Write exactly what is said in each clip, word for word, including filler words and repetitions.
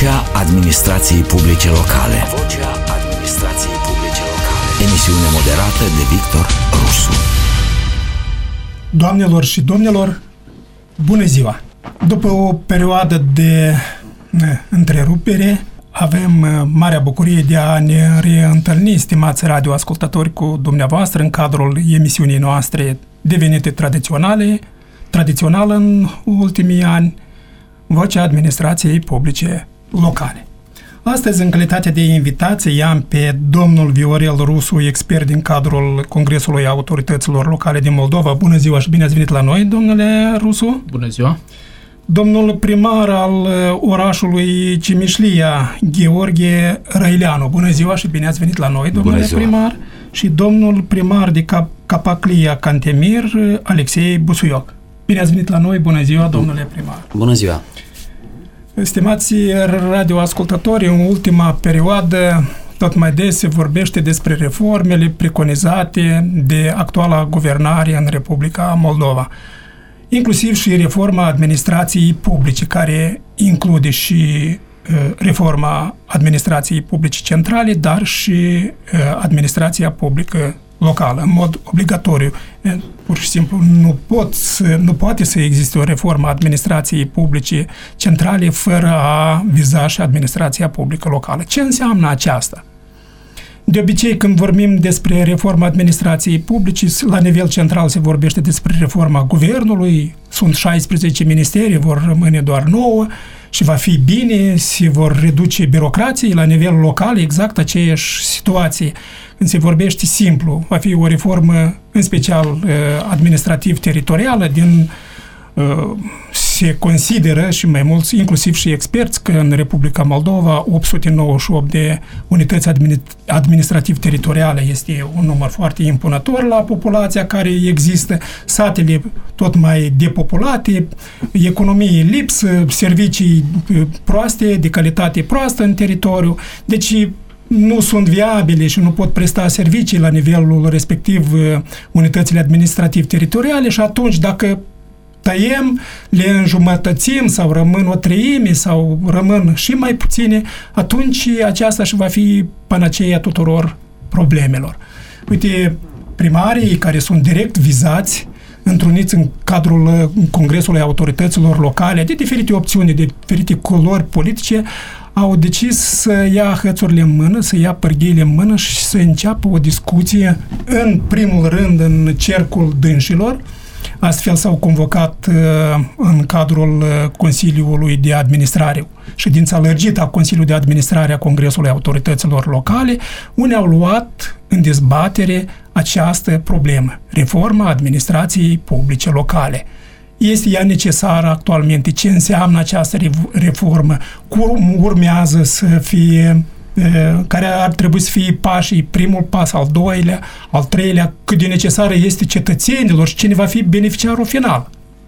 Vocea administrației publice locale. Vocea administrației publice locale. Emisiune moderată de Victor Rusu. Doamnelor și domnilor, bună ziua! După o perioadă de întrerupere, avem marea bucurie de a ne reîntâlni, stimați radioascultători, cu dumneavoastră în cadrul emisiunii noastre devenite tradiționale, tradițională în ultimii ani, Vocea administrației publice locale. Astăzi, în calitate de invitație, i-am pe domnul Viorel Rusu, expert din cadrul Congresului Autorităților Locale din Moldova. Bună ziua și bine ați venit la noi, domnule Rusu! Bună ziua! Domnul primar al orașului Cimișlia, Gheorghe Răileanu. Bună ziua și bine ați venit la noi, domnule primar! Și domnul primar de Cap- Capaclia Cantemir, Alexei Busuioc. Bine ați venit la noi, bună ziua, domnule primar! Bună ziua! Stimați radioascultători, în ultima perioadă tot mai des se vorbește despre reformele preconizate de actuala guvernare în Republica Moldova, inclusiv și reforma administrației publice, care include și uh, reforma administrației publice centrale, dar și uh, administrația publică locală, în mod obligatoriu. Pur și simplu nu, pot să, nu poate să existe o reformă a administrației publice centrale fără a viza și administrația publică locală. Ce înseamnă aceasta? De obicei, când vorbim despre reforma administrației publice, la nivel central se vorbește despre reforma guvernului, sunt șaisprezece ministerii, vor rămâne doar nouă și va fi bine, se vor reduce birocrații. La nivel local, exact aceeași situație. Când se vorbește simplu, va fi o reformă în special administrativ-teritorială, din se consideră și mai mulți, inclusiv și experți, că în Republica Moldova opt sute nouăzeci și opt de unități administrativ-teritoriale este un număr foarte impunător la populația care există, satele tot mai depopulate, economie lipsă, servicii proaste, de calitate proastă în teritoriu, deci nu sunt viabile și nu pot presta servicii la nivelul respectiv unitățile administrativ-teritoriale și atunci dacă tăiem, le înjumătățim sau rămân o treime sau rămân și mai puține, atunci aceasta și va fi panaceia tuturor problemelor. Uite, primarii care sunt direct vizați, întruniți în cadrul Congresului Autorităților Locale, de diferite opțiuni, de diferite culori politice, au decis să ia hățurile în mână, să ia pârghiile în mână și să înceapă o discuție, în primul rând, în cercul dânșilor. Astfel s-au convocat uh, în cadrul uh, Consiliului de Administrare, ședința lărgită a Consiliului de Administrare a Congresului Autorităților Locale, unde au luat în dezbatere această problemă, reforma administrației publice locale. Este ea necesară actualmente? Ce înseamnă această reformă? Cum urmează să fie, care ar trebui să fie pașii, primul pas, al doilea, al treilea, cât de necesară este cetățenilor și cine va fi beneficiarul final?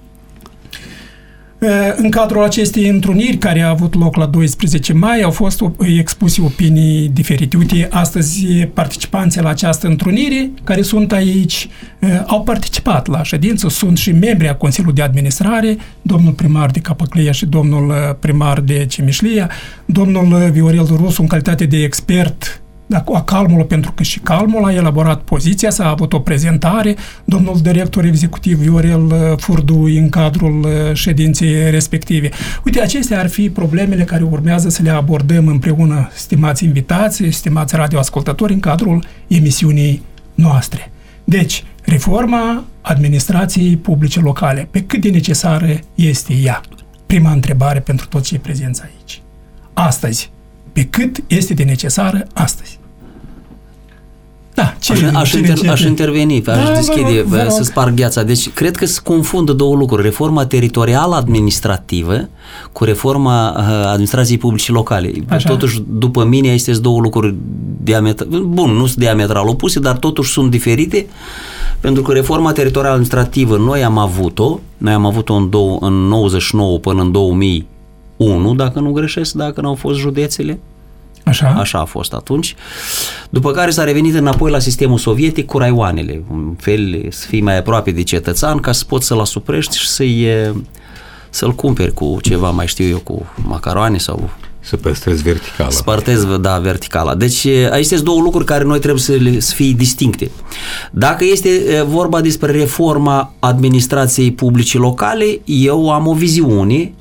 În cadrul acestei întruniri care a avut loc la doisprezece mai au fost expuse opinii diferite. Uite, astăzi participanții la această întrunire care sunt aici au participat la ședință, sunt și membri a Consiliului de Administrare, domnul primar de Capaclia și domnul primar de Cimișlia, domnul Viorel Rusu în calitate de expert a Calmul, pentru că și Calmul a elaborat poziția, s-a avut o prezentare, domnul director executiv Viorel Furdu în cadrul ședinței respective. Uite, acestea ar fi problemele care urmează să le abordăm împreună, stimați invitați, stimați radioascultători, în cadrul emisiunii noastre. Deci, reforma administrației publice locale, pe cât de necesară este ea? Prima întrebare pentru toți cei prezenți aici. Astăzi, pe cât este de necesară astăzi? Da, ce, aș, aș, inter, aș interveni, aș da, deschide, vă rog, să sparg gheața. Deci, cred că se confundă două lucruri. Reforma teritorială administrativă cu reforma administrației publice locale. Așa. Totuși, după mine, este două lucruri diametral, bun, nu sunt diametral opuse, dar totuși sunt diferite, pentru că reforma teritorială administrativă noi am avut-o, noi am avut-o în, două, în nouăzeci și nouă până în două mii unu, dacă nu greșesc, dacă n-au fost județele. Așa? Așa a fost atunci. După care s-a revenit înapoi la sistemul sovietic cu raioanele, un fel să fii mai aproape de cetățean ca să poți să-l asuprești și să-i, să-l cumperi cu ceva, mai știu eu, cu macaroane sau Să păstrezi verticala. Să păstrezi, da, verticala. Deci aici sunt două lucruri care noi trebuie să, le, să fie distincte. Dacă este vorba despre reforma administrației publice locale, eu am o viziune.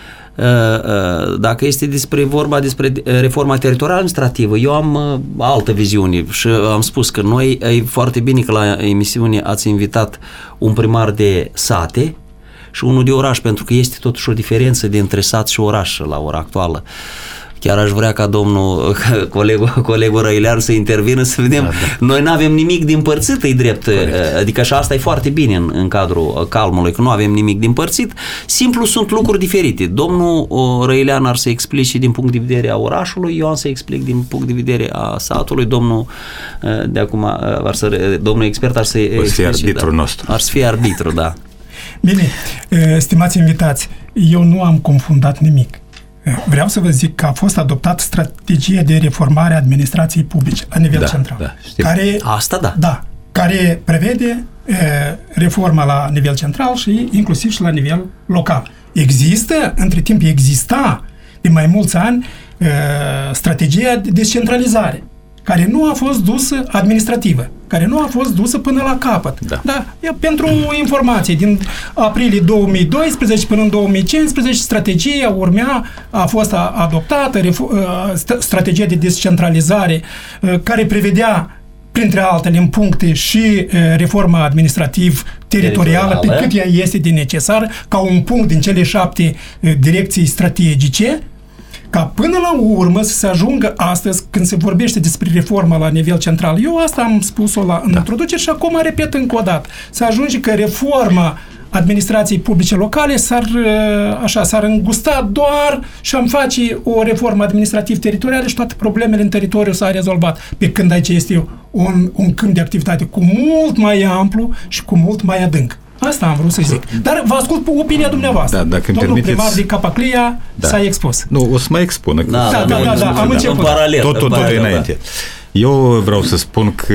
Dacă este despre vorba despre reforma teritorială administrativă, eu am altă viziune și am spus că noi, e foarte bine că la emisiune ați invitat un primar de sate și unul de oraș, pentru că este totuși o diferență dintre sat și oraș la ora actuală. Chiar aș vrea ca domnul colegul, colegul Răilean să intervină, să vedem. Da, da. Noi nu avem nimic din părțit, e drept. Corect. Adică și asta e foarte bine în, în cadrul calmului, că nu avem nimic din părțit. Simplu sunt lucruri diferite. Domnul Răilean ar să explice din punct de vedere a orașului, eu am să explic din punct de vedere a satului. Domnul de acum, ar să, domnul expert ar să explice. O să fie arbitru da. nostru. Ar să fie arbitru, da. Bine, stimați invitați, eu nu am confundat nimic. Vreau să vă zic că a fost adoptată strategia de reformare a administrației publice la nivel da, central. Da, care, Asta da. Da, care prevede e, reforma la nivel central și inclusiv și la nivel local. Există, între timp exista de mai mulți ani e, strategia de descentralizare, care nu a fost dusă administrativă, care nu a fost dusă până la capăt. Da. Da? Pentru informație, din aprilie două mii doisprezece până în două mii cincisprezece, strategia urmea, a fost adoptată, strategia de descentralizare, care prevedea, printre altele, în puncte și reforma administrativ-teritorială, pe cât ea este de necesară, ca un punct din cele șapte direcții strategice, ca până la urmă să se ajungă astăzi, când se vorbește despre reforma la nivel central. Eu asta am spus-o la, în da. introducere și acum repet încă o dată. Să ajunge că reforma administrației publice locale s-ar, așa, s-ar îngusta doar și am face o reformă administrativ-teritorială și toate problemele în teritoriu s-au rezolvat. Pe când aici este un, un câmp de activitate cu mult mai amplu și cu mult mai adânc. Asta am vrut să zic. Dar vă ascult opinia dumneavoastră. Da, dacă Domnul permiteți... primar de Capaclia da. s-a expus. Nu, o să mai expună. Da, da, da, da, da, am început. În paralel. Tot, tot, tot înainte. Eu vreau să spun că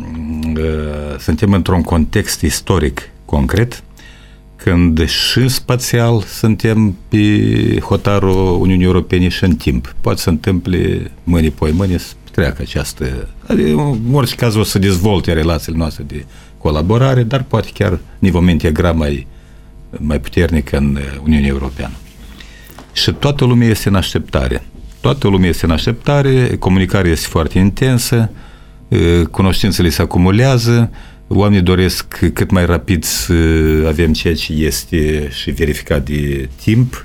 uh, suntem într-un context istoric concret, când și spațial suntem pe hotarul Uniunii Europene și în timp. Poate să întâmple mâine, poi mâine să treacă această... Adică, în orice caz o să dezvolte relațiile noastre de colaborare, dar poate chiar nivelul integra mai, mai puternic în Uniunea Europeană. Și toată lumea este în așteptare. Toată lumea este în așteptare, comunicarea este foarte intensă, cunoștințele se acumulează, oamenii doresc cât mai rapid să avem ceea ce este și verificat de timp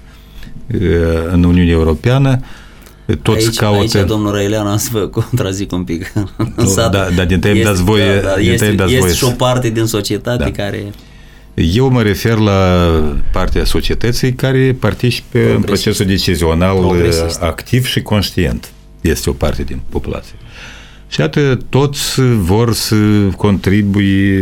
în Uniunea Europeană. Toți aici, caută... aici, domnul Răilean, am să vă contrazic un pic. Nu, da, da, din tăi îmi dați voie... Da, da, este este voie și o parte din societate da. care... Eu mă refer la partea societății care participă în procesul decizional activ și conștient. Este o parte din populație. Și atât toți vor să contribuie,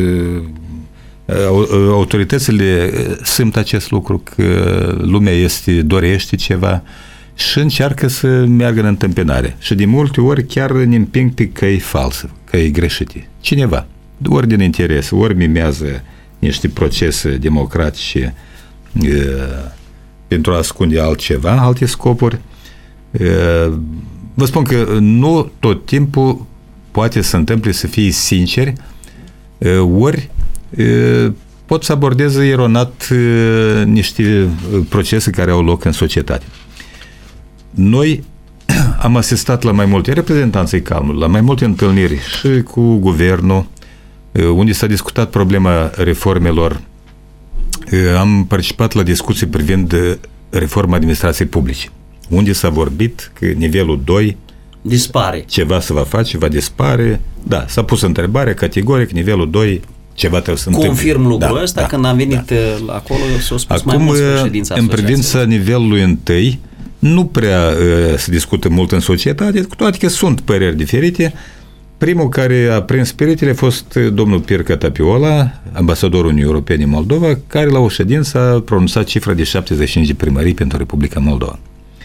autoritățile simt acest lucru, că lumea este, dorește ceva și încearcă să meargă în întâmpinare. Și de multe ori chiar ne împing pe căi false, căi greșite. Cineva, ori din interes, ori mimează niște procese democratice e, pentru a ascunde altceva, alte scopuri. E, vă spun că nu tot timpul poate să întâmple să fie sinceri, e, ori e, pot să abordeze eronat e, niște procese care au loc în societate. Noi am asistat la mai multe reprezentanței calmului, la mai multe întâlniri și cu guvernul, unde s-a discutat problema reformelor. Am participat la discuții privind reforma administrației publice, unde s-a vorbit că nivelul doi dispare. Ceva se va face, va dispare. Da, s-a pus întrebarea categoric, nivelul doi ceva trebuie să întâmple. Confirm lucrul da, ăsta, da, când am venit da. acolo, s-a spus acum, mai mult președința în privința nivelului întâi, nu prea uh, se discută mult în societate, cu toate că sunt păreri diferite. Primul care a prins spiritele a fost domnul Pircă Tapiola, ambasadorul Uniunii Europene în Moldova, care la o ședință a pronunțat cifra de șaptezeci și cinci de primării pentru Republica Moldova.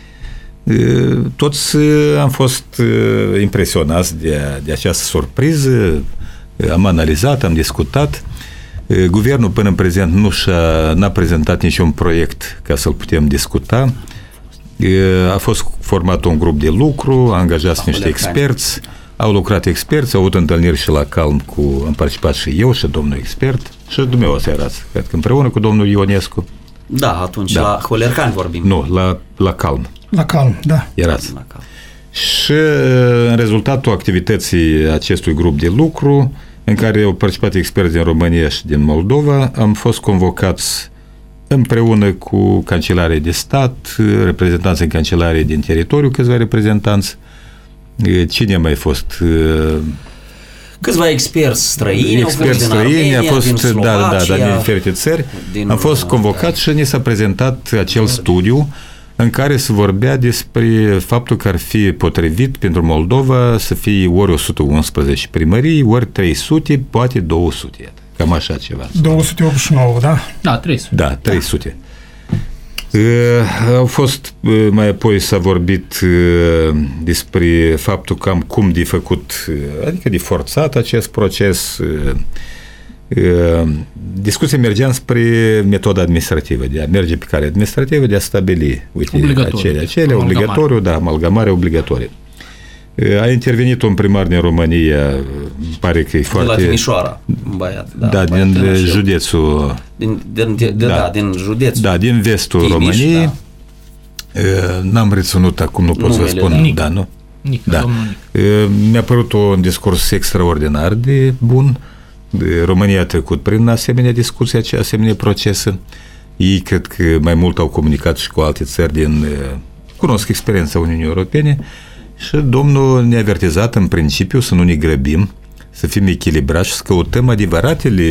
Toți am fost impresionați de, de această surpriză, am analizat, am discutat. Guvernul până în prezent nu și-a, n-a prezentat niciun proiect ca să-l putem discuta. A fost format un grup de lucru, a angajat niște experți, au lucrat experți, au avut întâlniri și la Calm cu, am participat și eu și domnul expert și dumneavoastră erați, cred că împreună cu domnul Ionescu. Da, atunci da. La Holercani vorbim. Nu, la, la Calm. La Calm, da. Erați. La Calm. Și în rezultatul activității acestui grup de lucru, în care au participat experți din România și din Moldova, am fost convocați împreună cu Cancelarii de Stat, reprezentanți în Cancelarii din teritoriu, câțiva reprezentanți. Cine a mai fost? Câțiva experți străini, experți străini, a fost, din Slovacia, da, da, da, din diferite țări. Din, am fost convocat și ni s-a prezentat acel studiu în care se vorbea despre faptul că ar fi potrivit pentru Moldova să fie ori o sută unsprezece primării, ori trei sute, poate două sute. Cam așa ceva. două sute optzeci și nouă, da? Da, trei sute. Da, trei sute. Uh, au fost, uh, mai apoi s-a vorbit uh, despre faptul că am cum de făcut, uh, adică de forțat acest proces. Uh, uh, discuția mergea spre metoda administrativă, de a merge pe cale administrativă, de a stabili, uite, acele, acele obligatoriu, da, amalgamare obligatorie. A intervenit un primar din România, îmi pare că e foarte... De la Timișoara, un băiat. Da, da din județul... Din, din, din, da, da, din județul. Da, din vestul Timiș, României. Da. N-am reținut acum, nu pot Numele, să spun. Nic. Da, nu? Nic, da. Mi-a părut un discurs extraordinar de bun. România a trecut prin asemenea discuții, asemenea procese. Ei cred că mai mult au comunicat și cu alte țări din... Cunosc experiența Uniunii Europene. Și domnul ne-a avertizat în principiu să nu ne grăbim, să fim echilibrați și să căutăm adevăratele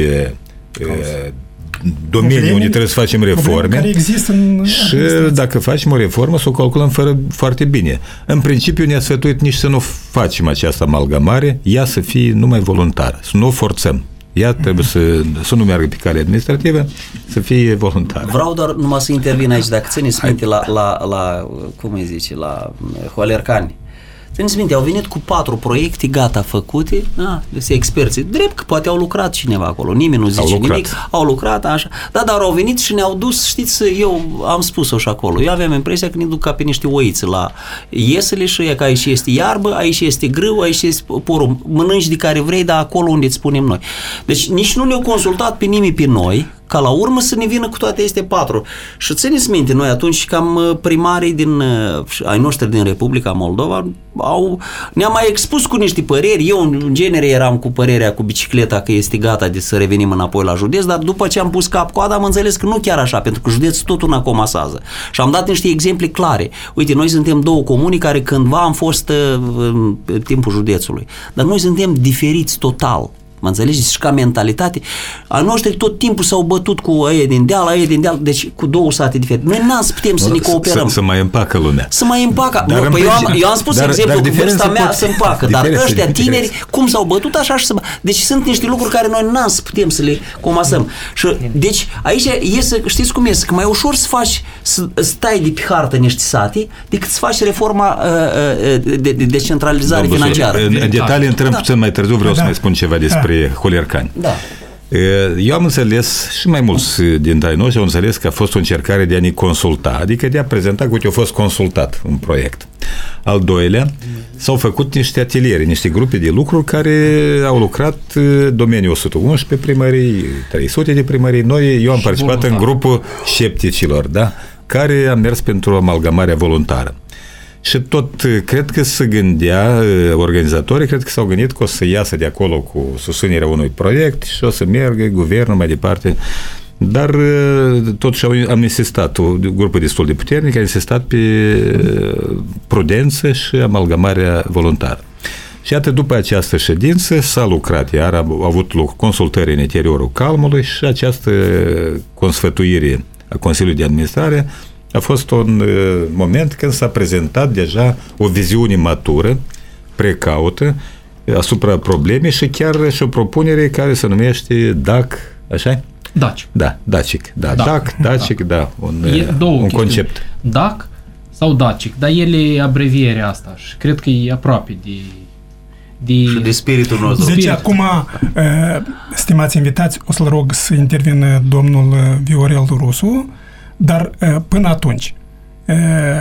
e, domenii probleme, unde trebuie să facem reforme care există în și dacă facem o reformă să o calculăm fără, foarte bine. În principiu ne-a sfătuit nici să nu facem această amalgamare, ea să fie numai voluntară, să nu o forțăm. Ea trebuie să, să nu meargă pe cale administrativă, să fie voluntară. Vreau doar numai să intervin aici, dacă țineți minte la, la, la, cum îi zice, la Holercani. Țineți minte, au venit cu patru proiecte gata făcute, da, de experți. Drept că poate au lucrat cineva acolo, nimeni nu zice au nimic, au lucrat, așa. Da, dar au venit și ne-au dus, știți, eu am spus-o și acolo, eu aveam impresia că ne duc ca pe niște oițe la iesele și e că aici este iarbă, aici este grâu, aici este porumb, mănânci de care vrei, dar acolo unde îți spunem noi. Deci nici nu ne-au consultat pe nimeni pe noi, ca la urmă să ne vină cu toate este patru. Și țineți minte, noi atunci cam primarii din, ai noștri din Republica Moldova au, ne-am mai expus cu niște păreri. Eu în genere eram cu părerea cu bicicleta că este gata de să revenim înapoi la județ, dar după ce am pus cap-coada am înțeles că nu chiar așa, pentru că județul tot una comasează. Și am dat niște exemple clare. Uite, noi suntem două comuni care cândva am fost în timpul județului, dar noi suntem diferiți total. Mă înțelegeți? Și ca mentalitate, a noștri tot timpul s-au bătut cu aia din deal, aia din deal, deci cu două sate diferite. Noi n-am să putem să ne cooperăm. Să, să mai împacă lumea. Să mai împacă. Dar nu, păi eu, am, eu am spus dar, exemplu că vârsta mea pot... să împacă, dar ăștia tineri, diferență. Cum s-au bătut așa și să... Deci sunt niște lucruri care noi n-am să putem să le comasăm. Și, deci aici e să, știți cum este, că mai ușor să faci, să stai de pe hartă niște sate, decât să faci reforma uh, de, de, de decentralizare Domnul financiară. În, în detalii intrăm da. puțin mai târziu, vreau da. să mai spun ceva despre Holercani. Da. Eu am înțeles, și mai mulți dintre noi au înțeles că a fost o încercare de a ne consulta, adică de a prezenta că uite, a fost consultat un proiect. Al doilea, s-au făcut niște ateliere, niște grupe de lucru care au lucrat domeniul o sută unsprezece primării, trei sute de primării. Noi, eu am participat în grupul scepticilor, da, care a mers pentru amalgamarea voluntară. Și tot cred că se gândea, organizatorii cred că s-au gândit că o să iasă de acolo cu susținerea unui proiect și o să meargă guvernul mai departe. Dar totuși am insistat, o grupă destul de puternică a insistat pe prudență și amalgamarea voluntară. Și iată, după această ședință s-a lucrat, iar a avut loc consultări în interiorul Calmului și această consfătuire a Consiliului de Administrare a fost un uh, moment când s-a prezentat deja o viziune matură, precaută, asupra problemei și chiar și o propunere care se numește D A C, așa? Dacic. Da, Dacic. Da, da. D A C, Dacic, da, da un, e două un concept. D A C sau Dacic, dar el e abrevierea asta și cred că e aproape de... De... Și de spiritul nostru. Deci acum, stimați invitați, o să-l rog să intervină domnul Viorel Rusu, dar până atunci,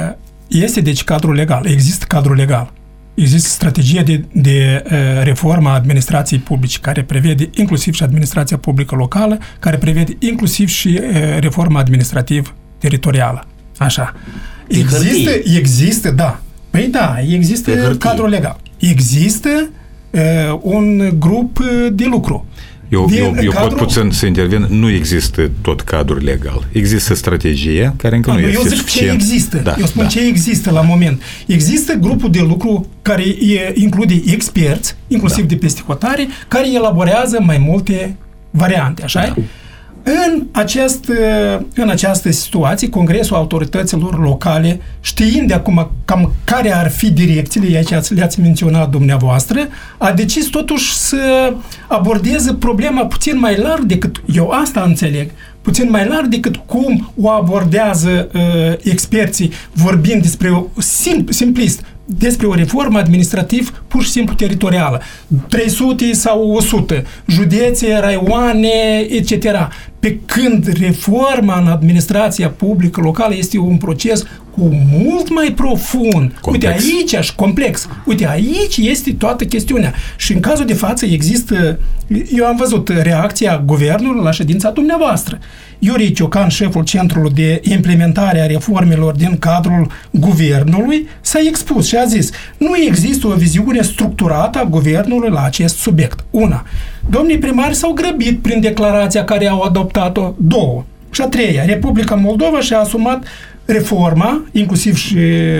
este deci cadrul legal, există cadrul legal. Există strategia de, de uh, reformă a administrației publice, care prevede inclusiv și administrația publică locală, care prevede inclusiv și uh, reforma administrativ-teritorială. Așa. Există, există, da. Păi da, există cadrul legal. Există uh, un grup de lucru. Eu, eu, eu cadrul... pot puțin să intervin, nu există tot cadrul legal. Există strategie care încă nu, nu este Eu zic suficient. ce există. Da, eu spun da. ce există la moment. Există grupul de lucru care e, include experți, inclusiv da. de peste hotare, care elaborează mai multe variante, așa da. În, acest, în această situație, Congresul Autorităților Locale, știind de acum cam care ar fi direcțiile, aici le-ați menționat dumneavoastră, a decis totuși să abordeze problema puțin mai larg decât, eu asta înțeleg, puțin mai larg decât cum o abordează uh, experții, vorbind despre o sim, simplist, despre o reformă administrativ pur și simplu teritorială. trei sute sau o sută, județe, raioane, et cetera. Pe când reforma în administrația publică locală este un proces cu mult mai profund. Complex. Uite aici, și complex. Uite aici este toată chestiunea. Și în cazul de față există, eu am văzut reacția guvernului la ședința dumneavoastră. Iurie Ciocan, șeful Centrului de Implementare a Reformelor din cadrul guvernului, s-a expus și a zis, nu există o viziune structurată a guvernului la acest subiect. Una. Domnii primari s-au grăbit prin declarația care au adoptat-o. Două. Și a treia. Republica Moldova și-a asumat reforma, inclusiv și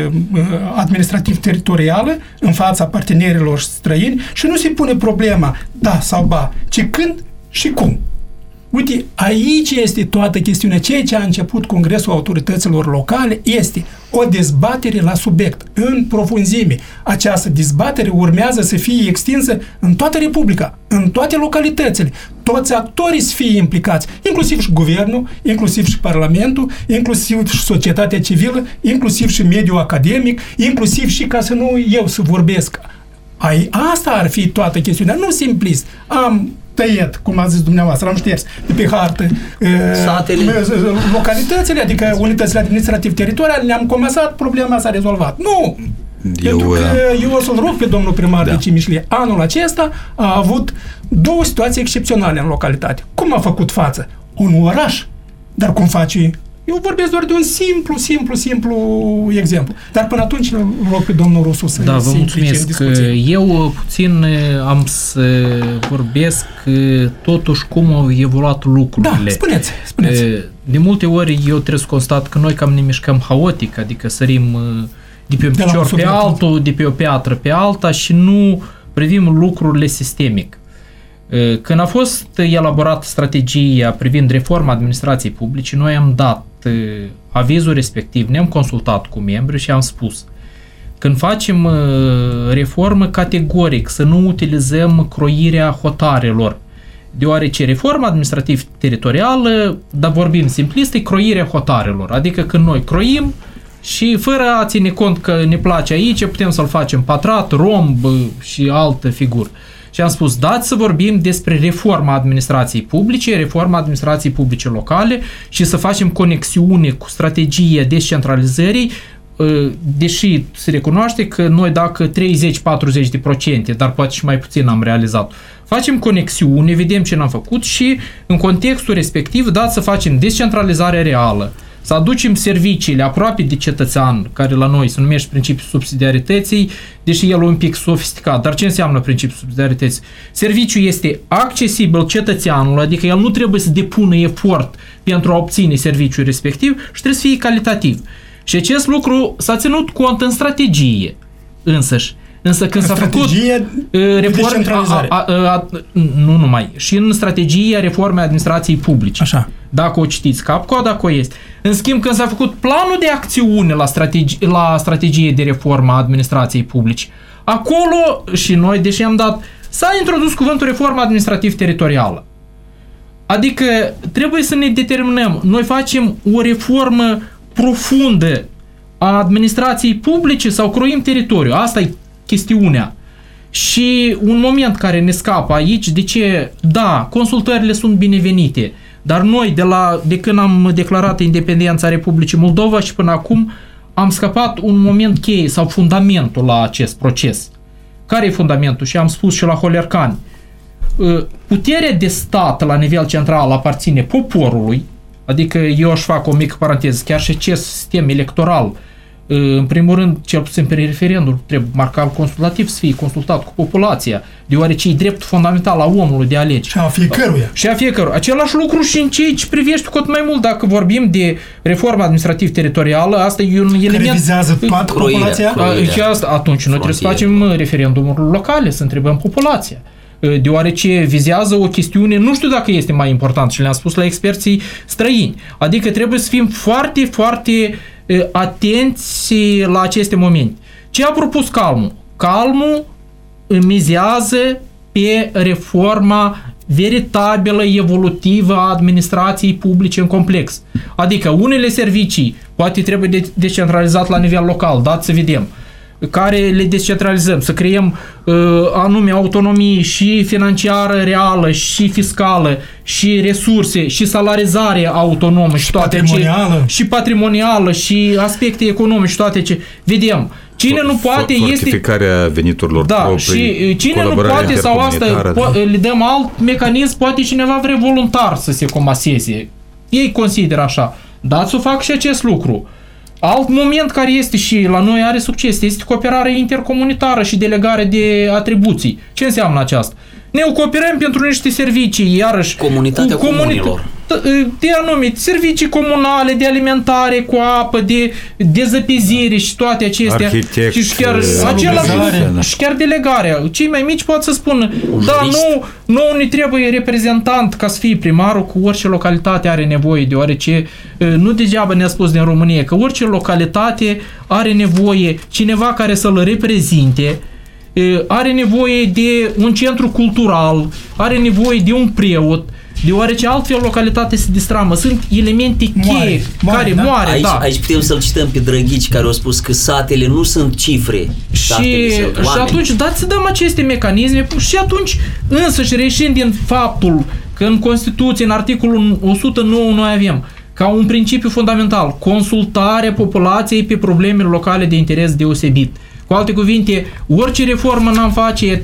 administrativ-teritorială, în fața partenerilor străini și nu se pune problema da sau ba, ci când și cum. Uite, aici este toată chestiunea. Ceea ce a început Congresul Autorităților Locale este o dezbatere la subiect, în profunzime. Această dezbatere urmează să fie extinsă în toată Republica, în toate localitățile. Toți actorii să fie implicați, inclusiv și guvernul, inclusiv și Parlamentul, inclusiv și societatea civilă, inclusiv și mediul academic, inclusiv și, ca să nu eu să vorbesc. Ai, asta ar fi toată chestiunea, nu simplist. Am tăiet, cum a zis dumneavoastră, am șters de pe hartă satele, localitățile, adică unitățile administrativ-teritoriale, le-am comasat, problema s-a rezolvat. Nu! Eu, Pentru că eu o să-l rog pe domnul primar da. de Cimișlie. Anul acesta a avut două situații excepționale în localitate. Cum a făcut față? Un oraș, dar cum face... Eu vorbesc doar de un simplu, simplu, simplu exemplu. Dar până atunci îl rog pe domnul Rusu să Da, vă mulțumesc. Eu puțin am să vorbesc totuși cum au evoluat lucrurile. Da, spuneți, spuneți. De multe ori eu trebuie să constat că noi cam ne mișcăm haotic, adică sărim de pe un de picior pe altul, de pe o piatră pe alta și nu privim lucrurile sistemic. Când a fost elaborată strategia privind reforma administrației publice, noi am dat avizul respectiv, ne-am consultat cu membrii și am spus când facem reformă categoric să nu utilizăm croirea hotarelor, deoarece reforma administrativ-teritorială, dar vorbim simplist, e croirea hotarelor, adică când noi croim și fără a ține cont că ne place aici, putem să-l facem pătrat, romb și altă figură. Și am spus, dați să vorbim despre reforma administrației publice, reforma administrației publice locale și să facem conexiune cu strategia descentralizării, deși se recunoaște că noi dacă treizeci-patruzeci de procente, dar poate și mai puțin am realizat, facem conexiune, vedem ce n-am făcut și în contextul respectiv dați să facem descentralizarea reală, să aducem serviciile aproape de cetățean, care la noi se numește principiul subsidiarității, deși el e un pic sofisticat. Dar ce înseamnă principiul subsidiarității? Serviciul este accesibil cetățeanului, adică el nu trebuie să depună efort pentru a obține serviciul respectiv și trebuie să fie calitativ. Și acest lucru s-a ținut cont în strategie însăși. Însă când s-a făcut reforma, nu numai, și în strategia reformei administrației publice. Așa. Dacă o citiți cap-coada, dacă o este. În schimb, când s-a făcut planul de acțiune la strategie, la strategie de reformă a administrației publice, acolo și noi, deși am dat, s-a introdus cuvântul reformă administrativ-teritorială. Adică trebuie să ne determinăm. Noi facem o reformă profundă a administrației publice sau croim teritoriul. Asta e chestiunea. Și un moment care ne scapă aici, de ce? Da, consultările sunt binevenite, dar noi de, la, de când am declarat independența Republicii Moldova și până acum am scăpat un moment cheie sau fundamentul la acest proces. Care e fundamentul? Și am spus și la Holercani. Puterea de stat la nivel central aparține poporului, adică eu aș fac o mică paranteză, chiar și acest sistem electoral, în primul rând, cel puțin pe referendum, trebuie marcat consultativ să fie consultat cu populația, deoarece e dreptul fundamental a omului de a alege. Și a fiecăruia. Și a fiecăruia. Același lucru și în ceea ce privește cu atât mai mult, dacă vorbim de reforma administrativ-teritorială, asta e un element... Care vizează toată croirea, populația? Croirea. Și asta, atunci noi trebuie să facem referendumuri locale, să întrebăm populația. Deoarece vizează o chestiune, nu știu dacă este mai important și le-am spus la experții străini. Adică trebuie să fim foarte, foarte atenți la aceste momente. Ce a propus Calmul? Calmul mizează pe reforma veritabilă, evolutivă a administrației publice în complex. Adică unele servicii poate trebuie de- decentralizat la nivel local, dat să vedem, care le descentralizăm, să creăm uh, anume autonomie și financiară reală, și fiscală, și resurse, și salarizare autonomă, și, și toate patrimonială. Ce, și patrimonială, și aspecte economice, și toate ce vedem. Cine nu poate este... Fortificarea veniturilor da, proprii, și cine nu poate sau asta po- le dăm alt mecanism, poate cineva vrea voluntar să se comaseze. Ei consideră așa. Dați să fac și acest lucru. Alt moment care este și la noi are succes este cooperarea intercomunitară și delegare de atribuții. Ce înseamnă aceasta? Ne cooperăm pentru niște servicii, iarăși... Comunitatea cu comunilor. De anume, servicii comunale, de alimentare cu apă, de dezăpezire și toate acestea. Arhitect, și chiar, același lucru, și chiar delegarea. Cei mai mici pot să spună, da, nu, nu ne trebuie reprezentant ca să fie primarul, cu orice localitate are nevoie, deoarece nu degeaba ne-a spus din România că orice localitate are nevoie cineva care să-l reprezinte, are nevoie de un centru cultural, are nevoie de un preot, deoarece altfel localitatea se distramă. Sunt elemente cheie moare, moare, care da? moare. Aici, da. aici putem să-l cităm pe Drăghici, care a spus că satele nu sunt cifre. Și, și atunci dați să dăm aceste mecanisme și atunci însăși reșind din faptul că în Constituție, în articolul o sută nouă, noi avem ca un principiu fundamental consultarea populației pe problemele locale de interes deosebit. Cu alte cuvinte, orice reformă n-am face,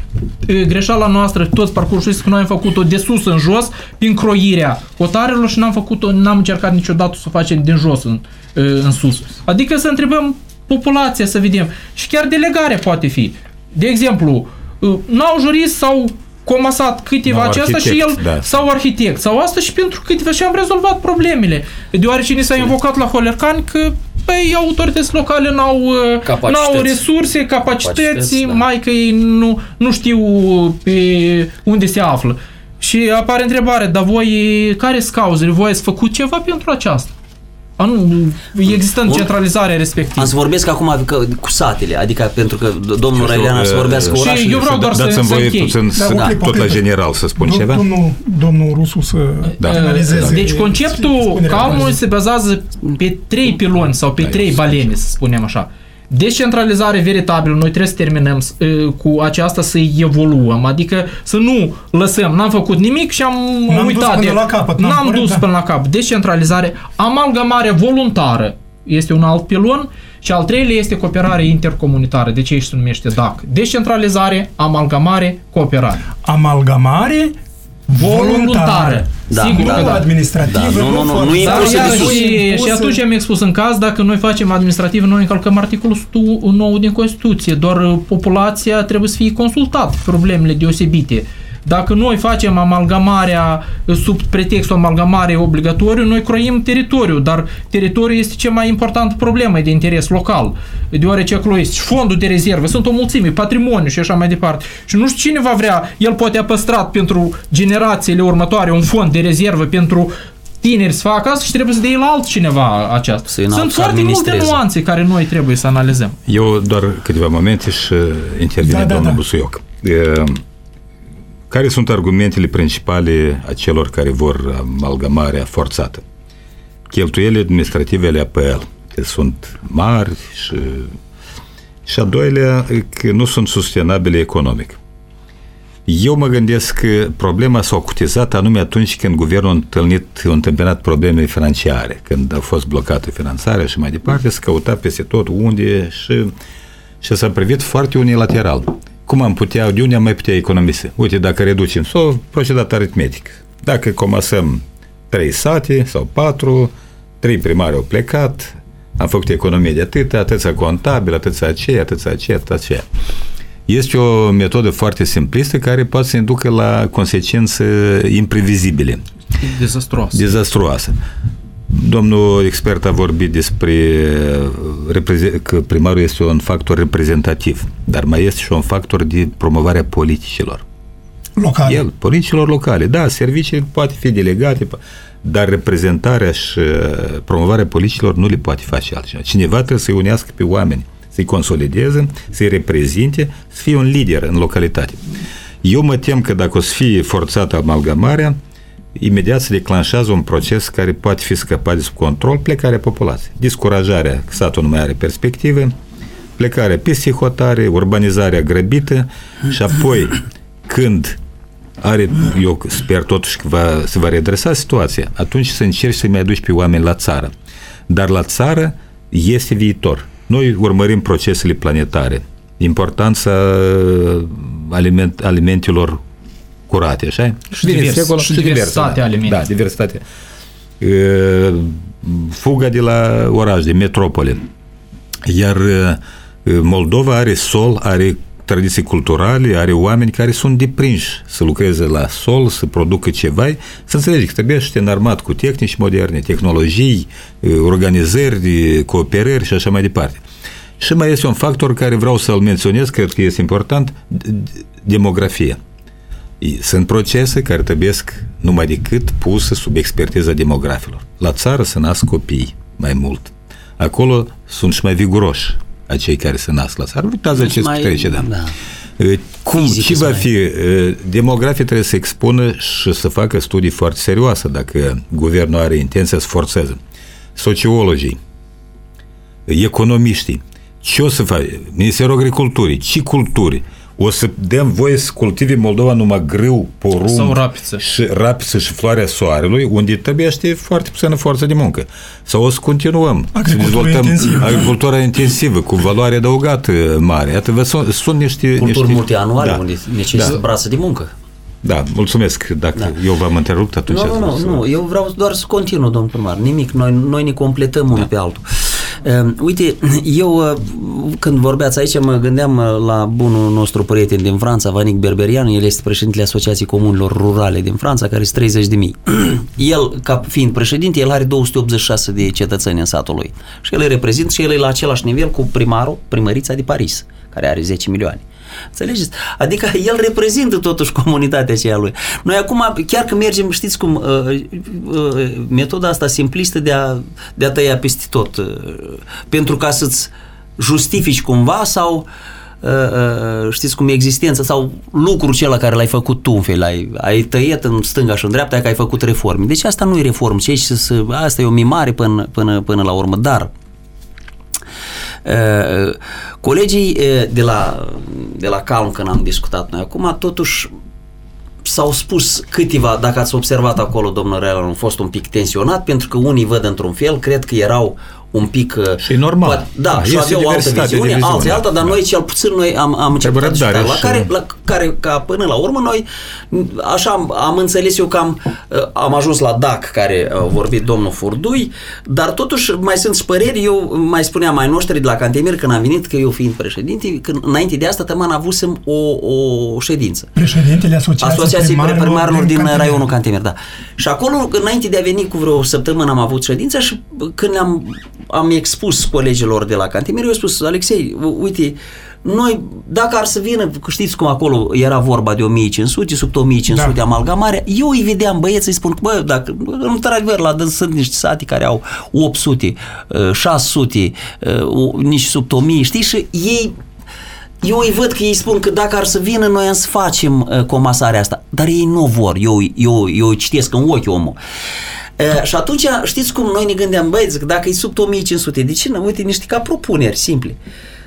greșeala noastră, toți parcursul este că noi am făcut-o de sus în jos, prin croirea hotarelor și n-am făcut-o, n-am încercat niciodată să o facem din jos în, în sus. Adică să întrebăm populația, să vedem. Și chiar delegarea poate fi. De exemplu, n-au jurist sau comasat câteva no, aceasta și el, da. sau arhitect, sau asta și pentru câteva și am rezolvat problemele. Deoarece ni s-a invocat la Holercani că păi, autorități locale n-au, n-au resurse, capacități, capacități da. Mai că ei nu, nu știu pe unde se află. Și apare întrebarea, dar voi, care sunt cauzele? Voi ați făcut ceva pentru aceasta? A, nu, existând centralizarea respectivă. Am să vorbesc acum că, cu satele, adică pentru că domnul Răilean ar să vorbească cu orașele. Și eu vreau doar să, dați-mi să închei. Puțin, da, da, tot la general să spun Dom- ceva. Domnul, domnul Rusu să da. analizeze. Deci conceptul Calmului se bazează pe trei piloni sau pe da, trei balene, să spunem așa. Descentralizare veritabilă, noi trebuie să terminăm uh, cu aceasta, să evoluăm, adică să nu lăsăm, n-am făcut nimic și am n-am uitat. Dus până la capăt, n-am, n-am dus da. până la capăt. Descentralizare, amalgamare voluntară este un alt pilon și al treilea este cooperare intercomunitară, de ce aici se numește D A C. Descentralizare, amalgamare, cooperare. Amalgamare voluntară. Da, Sigur da, că da. Administrativă, da, nu, nu, nu, nu e da, iar, și, și atunci am expus în caz, dacă noi facem administrativ, noi încălcăm articolul o sută nouă din Constituție, doar populația trebuie să fie consultată problemele deosebite. Dacă noi facem amalgamarea sub pretextul amalgamare obligatoriu, noi croim teritoriul, dar teritoriul este cea mai importantă problemă de interes local, deoarece acolo este și fondul de rezervă, sunt o mulțime, patrimoniu și așa mai departe. Și nu știu cine va vrea, el poate a păstrat pentru generațiile următoare un fond de rezervă pentru tineri să facă asta și trebuie să dea la altcineva aceasta. Sunt foarte multe nuanțe care noi trebuie să analizăm. Eu doar câteva momente și intervine da, domnul da, da. Busuioc. E, care sunt argumentele principale a celor care vor amalgamarea forțată? Cheltuielile administrative ale A P L, că sunt mari și, și a doilea, că nu sunt sustenabile economic. Eu mă gândesc că problema s-a acutizat anume atunci când guvernul a întâlnit, a întâmpinat probleme financiare, când a fost blocată finanțarea și mai departe, s-a căutat peste tot unde și, și s-a privit foarte unilateral. Cum am putea, de unde am mai putea economisi? Uite, dacă reducem, s-a procedat aritmetic. Dacă comasăm trei sate sau patru, trei primari au plecat, am făcut economie de atâta, atâția contabil, atâția aceea, atâția aceea, atâția aceea. Este o metodă foarte simplistă care poate să inducă la consecințe imprevizibile. Dezastruoasă. Dezastruoasă. Domnul expert a vorbit despre că primarul este un factor reprezentativ, dar mai este și un factor de promovare a politicilor. Locale. El, politicilor locale. Da, servicii poate fi delegate, dar reprezentarea și promovarea politicilor nu le poate face altceva. Cineva trebuie să-i unească pe oameni, să-i consolideze, să-i reprezinte, să fie un lider în localitate. Eu mă tem că dacă o să fie forțată amalgamarea, imediat se declanșează un proces care poate fi scăpat de sub control, plecarea populației, descurajarea că satul nu mai are perspective, plecarea peste hotare, urbanizarea grăbită și apoi când are, eu sper totuși că va, se va redresa situația, atunci să încerci să-i mai aduci pe oameni la țară. Dar la țară este viitor. Noi urmărim procesele planetare, importanța aliment, alimentelor curate, așa? Și, divers, secol, și diversitatea da, alimentelor. Da, diversitatea. Fuga de la oraș, de metropole. Iar Moldova are sol, are tradiții culturale, are oameni care sunt deprinși să lucreze la sol, să producă ceva, să înțelegi că trebuie să te înarmat cu tehnici moderne, tehnologii, organizări, cooperări și așa mai departe. Și mai este un factor care vreau să-l menționez, cred că este important, demografia. Sunt procese care trebuie numai decât puse sub expertiza demografilor. La țară se nasc copii mai mult. Acolo sunt și mai viguroși acei care se nasc la țară. Uitați ce trece, da. da. Cum, ce va fi? Demografii trebuie să expună și să facă studii foarte serioase dacă guvernul are intenția să forțeze. Sociologii, economiștii, ce o să facă? Ministerul Agriculturii, ce culturi? O să dăm voie să cultive Moldova numai grâu, porumb sau rapiță. Și rapiță și floarea soarelui, unde trebuie foarte puțină forță de muncă. Sau o să continuăm să dezvoltăm intensivă. agricultura intensivă cu valoare adăugată mare. Iată, vă sunt, sunt niște... Culturi niște, multianuale, da, unde necesită da. brață de muncă. Da, mulțumesc. Dacă da. eu v-am întrerupt, atunci... Nu, nu, nu, nu, eu vreau doar să continu, domnul primar. Nimic, noi, noi ne completăm unul da. pe altul. Uh, uite, eu uh, când vorbeați aici mă gândeam la bunul nostru prieten din Franța, Vanic Berberian, el este președintele Asociației Comunilor Rurale din Franța, care sunt treizeci de mii. El, ca fiind președinte, el are două sute optzeci și șase de cetățeni în satul lui. Și el îi reprezintă și el e la același nivel cu primarul, primărița de Paris, care are zece milioane. Înțelegeți? Adică el reprezintă totuși comunitatea aceea lui. Noi acum, chiar că mergem, știți cum, uh, uh, metoda asta simplistă de a, de a tăia peste tot, uh, pentru ca să-ți justifici cumva sau uh, uh, știți cum, existența sau lucrul acela care l-ai făcut tu, în fel, ai, ai tăiat în stânga și în dreapta, că ai făcut reforme. Deci asta nu e reformă, ci să, asta e o mimare până, până, până la urmă, dar Uh, colegii uh, de la, de la Calm, când am discutat noi acum, totuși s-au spus câteva, dacă ați observat acolo, domnul Real, au fost un pic tensionat, pentru că unii văd într-un fel, cred că erau un pic... Și normal. Poate, da, și aveau o altă viziune, alții alta, dar da. noi cel puțin noi am, am început discuta, la și... care, la care, ca până la urmă, noi, așa am, am înțeles eu că am, am ajuns la D A C, care a vorbit domnul Furdui, dar totuși mai sunt și păreri, eu mai spuneam mai noștri de la Cantemir, când am venit, că eu fiind președinte, când înainte de asta tămân avusem o, o ședință. Președintele Asociației, Asociației Primarilor din, din Raionul Cantemir, da. Și acolo, înainte de a veni cu vreo săptămână, am avut ședința și când am am expus colegilor de la Cantemir, eu am spus, Alexei, uite, noi, dacă ar să vină, știți cum acolo era vorba de o mie cinci sute, sub o mie cinci sute da. amalgamarea, eu îi vedeam băieți, îi spun, bă, dacă, într-adevăr, la dâns sunt niște sate care au opt sute, șase sute, nici sub o mie, știi, și ei, eu îi văd că ei spun că dacă ar să vină, noi am să facem comasarea asta, dar ei nu vor, eu, eu, eu citesc în ochi omul. Uh, și atunci, știți cum, noi ne gândeam, băieți, că dacă e sub o mie cinci sute, de ce nu? Uite, niște ca propuneri simple.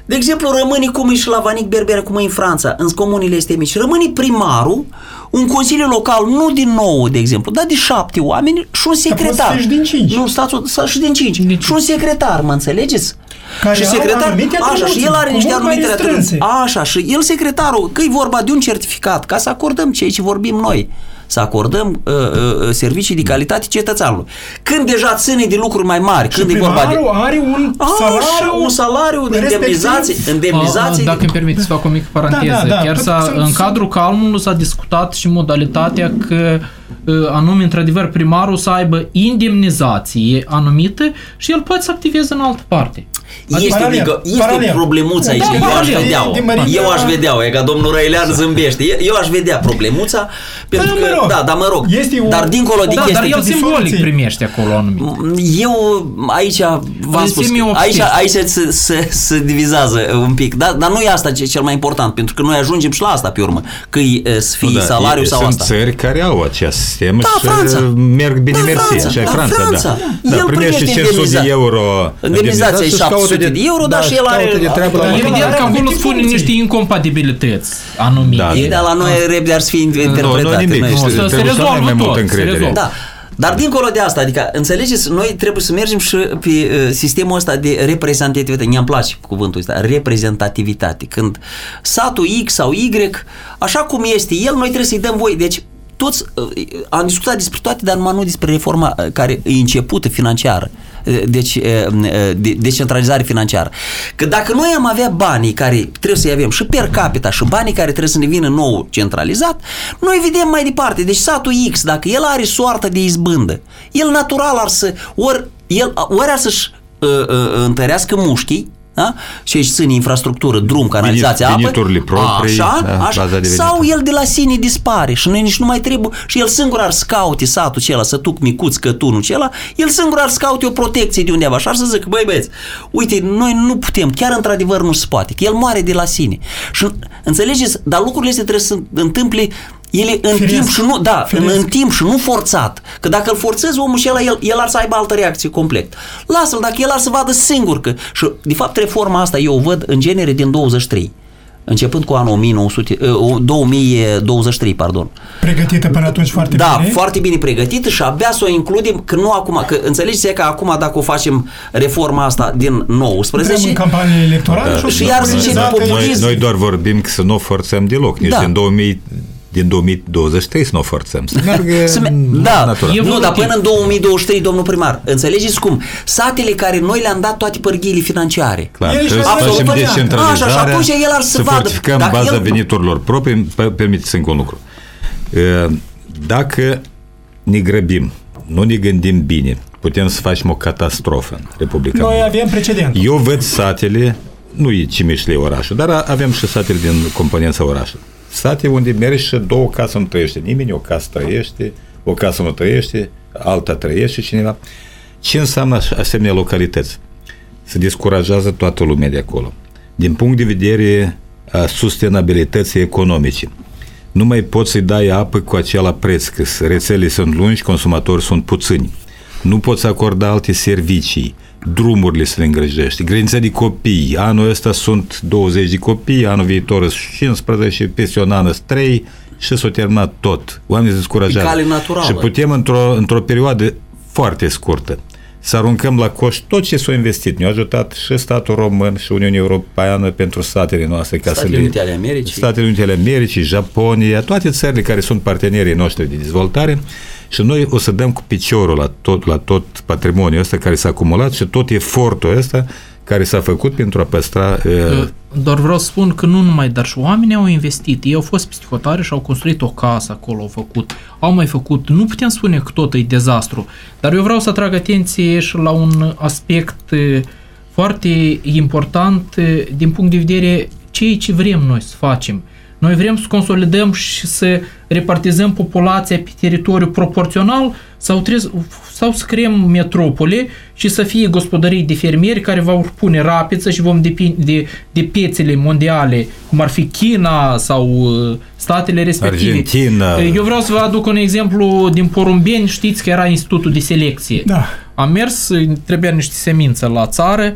De exemplu, rămâne cum e și la Vanic Berbera, cum e în Franța, în comunile este mici. Rămâne primarul, un consiliu local, nu din nou, de exemplu, dar de șapte oameni și un secretar. Și din cinci. Nu, stați, și din cinci. Din și un secretar, mă înțelegeți? Care și secretar, așa, și el are niște anumite atribuții. Așa, și el, secretarul, că e vorba de un certificat, ca să acordăm ceea ce vorbim noi. Să acordăm uh, uh, servicii de calitate cetățeanului. Când deja ține de lucruri mai mari, și când e vorba de... are un salariu, un salariu de indemnizații. indemnizații Dacă îmi permiteți să fac o mică paranteză, da, da, da, chiar s-a, în cadrul calmului s-a discutat și modalitatea că anume, într-adevăr, primarul să aibă indemnizație anumită și el poate să activeze în altă parte. Este, paralel, mică, este paralel. o problemuță aici, Da, eu aș paralel. vedea-o. Din mărime Eu aș la- vedea-o, e ca domnul Răilean zâmbește. Eu aș vedea problemuța, pentru mă că, rog. da, dar mă rog, Este o- dar dincolo de Da, chestii... dar el de simbolic soluții. primește acolo anumit. Eu aici v-am Îl spus, simt că eu aici, optimist. aici se, se, se divizează un pic, dar, dar nu e asta ce, cel mai important, pentru că noi ajungem și la asta pe urmă, că e să fie Nu, da, salariu e- sau sunt asta. țări care au acest sistem Da, și Franța. merg bine Da, mersi. Franța, Așa e da, Franța, Franța. da. Da, El primește primește cinci sute de indemniza- euro indemnizația e și caută șapte sute de euro, dar și el caută are- de treabă la Da, loc. Evident că are acolo anumite spune funcții. niște incompatibilități anumite. Da, Ei, dar la noi repede ar să fie interpretate. Nu, nu nimic. Noi- Nu, Trebuie se să rezolvă avem mai tot, multă se încredere. rezolvă. Da. Dar dincolo de asta, adică, înțelegeți, noi trebuie să mergem și pe uh, sistemul ăsta de reprezentativitate. Mi-am place cuvântul ăsta, reprezentativitate. Când satul X sau Y, așa cum este el, noi trebuie să-i dăm voie. Deci, toți, uh, am discutat despre toate, dar numai nu despre reforma uh, care e începută financiară. Uh, Deci, uh, de, decentralizare financiară. Că dacă noi am avea banii care trebuie să-i avem și per capita și banii care trebuie să ne vină nou centralizat, noi vedem mai departe. Deci satul X, dacă el are soartă de izbândă, el natural ar să, ori, el, ori ar să-și uh, uh, întărească mușchii, da? Și aici ține infrastructură, drum, canalizație, apă, veniturile proprii, așa, da, așa, baza de sau venituri. el de la sine dispare și noi nici nu mai trebuie, și el singur ar scaute satul cela, sătuc micuț, cătunul cela, el singur ar scaute o protecție de undeva și ar să zic, băi băieți, uite, noi nu putem, chiar într-adevăr nu se poate, că el moare de la sine. Și înțelegeți, dar lucrurile astea trebuie să întâmple ele în Firesc. timp și nu, da, în, Firesc. în timp și nu forțat. Că dacă îl forțezi omul și ăla, el, el ar să aibă altă reacție complet. Lasă-l, dacă el ar să vadă singur că... Și, de fapt, reforma asta eu o văd în genere din douăzeci și trei. Începând cu anul o mie nouă sute, două mii douăzeci și trei, pardon. Pregătită până atunci foarte Da, bine. foarte bine pregătită și abia să o includem, că nu acum, că înțelegeți că acum dacă o facem reforma asta din nouăsprezece... Intrăm în campanie electorală Da, și, o și să iar punem zice date- popul- Noi, populism. noi doar vorbim că să nu o forțăm deloc, nici Da. din două mii din două mii douăzeci și trei să nu o forțăm. Să meargă Să me- în da, natural. E nu, dar evolutiv. până în două mii douăzeci și trei, domnul primar, înțelegeți cum? Satele care noi le-am dat toate părghiile financiare. Clar, El trebuie și să absolut facem făcea. decentralizarea, Așa, și atunci el ar să să vadă. fortificăm Dacă baza el- veniturilor proprii. Pe- Permiteți încă un lucru. Dacă ne grăbim, nu ne gândim bine, putem să facem o catastrofă în Republica Noi Moldova. avem precedent. Eu văd satele, nu e Cimișle orașul, dar avem și satele din componența orașului. Sate unde mergi și două case nu trăiește nimeni, o casă trăiește, o casă nu trăiește, alta trăiește cineva. Ce înseamnă asemenea localități? Se descurajează toată lumea de acolo. Din punct de vedere a sustenabilității economice, nu mai poți să-i dai apă cu acela preț, că rețelele sunt lungi, consumatorii sunt puțini. Nu poți acorda alte servicii, drumurile să le îngrijești, grădinița de copii, anul ăsta sunt douăzeci de copii, anul viitor sunt cincisprezece, peste un an sunt trei și s-a terminat tot. Oamenii se descurajează. E cale naturală. Și putem într-o, într-o perioadă foarte scurtă să aruncăm la coș tot ce s-a investit. Ne-a ajutat și statul român și Uniunea Europeană pentru statele noastre. Ca Statele să le, Unite ale Americii. Statele Unite ale Americii, Japonia, toate țările care sunt partenerii noștri de dezvoltare și noi o să dăm cu piciorul la tot, la tot patrimoniul ăsta care s-a acumulat și tot efortul ăsta care s-a făcut pentru a păstra... Uh, Doar vreau să spun că nu numai, dar și oamenii au investit. Ei au fost peste hotare și au construit o casă acolo, au făcut, au mai făcut. Nu putem spune că tot e dezastru, dar eu vreau să atrag atenție și la un aspect eh, foarte important eh, din punct de vedere ceea ce vrem noi să facem. Noi vrem să consolidăm și să repartizăm populația pe teritoriu proporțional sau, trebuie, sau să creăm metropole și să fie gospodării de fermieri care vor pune rapiță și vom depinde de, de piețele mondiale, cum ar fi China sau uh, statele respective. Argentina. Eu vreau să vă aduc un exemplu din Porumbeni, știți că era Institutul de Selecție. Da. Am mers, trebuia niște semințe la țară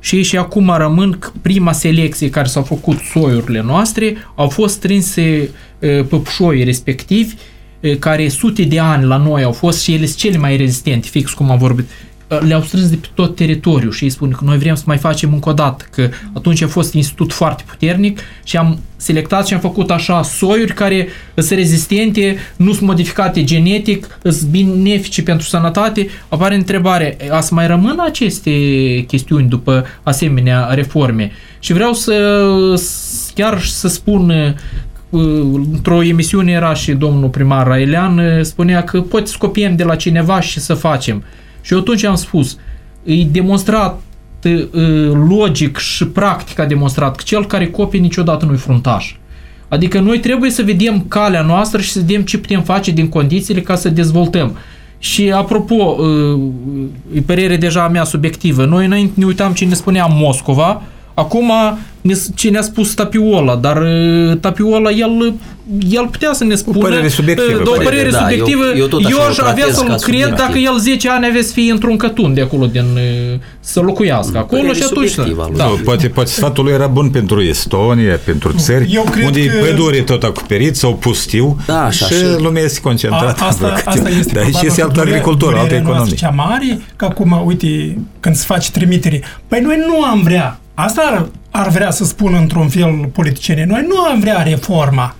și ei și acum rămân prima selecție care s-au făcut soiurile noastre, au fost strânse păpușoi respectivi, care sute de ani la noi au fost și ele sunt cele mai rezistente, fix cum am vorbit. Le-au strâns de pe tot teritoriul și ei spun că noi vrem să mai facem încă o dată, că atunci a fost institut foarte puternic și am selectat și am făcut așa soiuri care sunt rezistente, nu sunt modificate genetic, sunt benefice pentru sănătate. Apare întrebare, a să mai rămân aceste chestiuni după asemenea reforme? Și vreau să chiar să spun, într-o emisiune era și domnul primar Raelean, spunea că poate să copiem de la cineva și să facem. Și eu atunci am spus, e demonstrat logic și practic a demonstrat că cel care copie niciodată nu-i fruntaș. Adică noi trebuie să vedem calea noastră și să vedem ce putem face din condițiile ca să dezvoltăm. Și apropo, e părere deja a mea subiectivă, noi înainte ne uitam ce ne spunea Moscova, acum ce ne-a spus Tapiola, dar Tapiola, el, el putea să ne spună... O părere subiectivă. De o părere da, subiectivă, eu, eu, eu aș avea să-l cred dacă el zece ani avea să fie într-un cătun de acolo, din, să locuiască acolo părere și atunci... Da. Poate, poate sfatul lui era bun pentru Estonia, pentru țări, unde că... pădure tot acoperit sau pustiu, da, așa, și, și lumea este concentrată. A, asta, asta este dar aici este altă agricultură, altă economie. Cea mare, că acum, uite, când se face trimitere, păi noi nu am vrea. Asta ar, ar vrea să spună într-un fel politicienii. Noi nu am vrea reforma.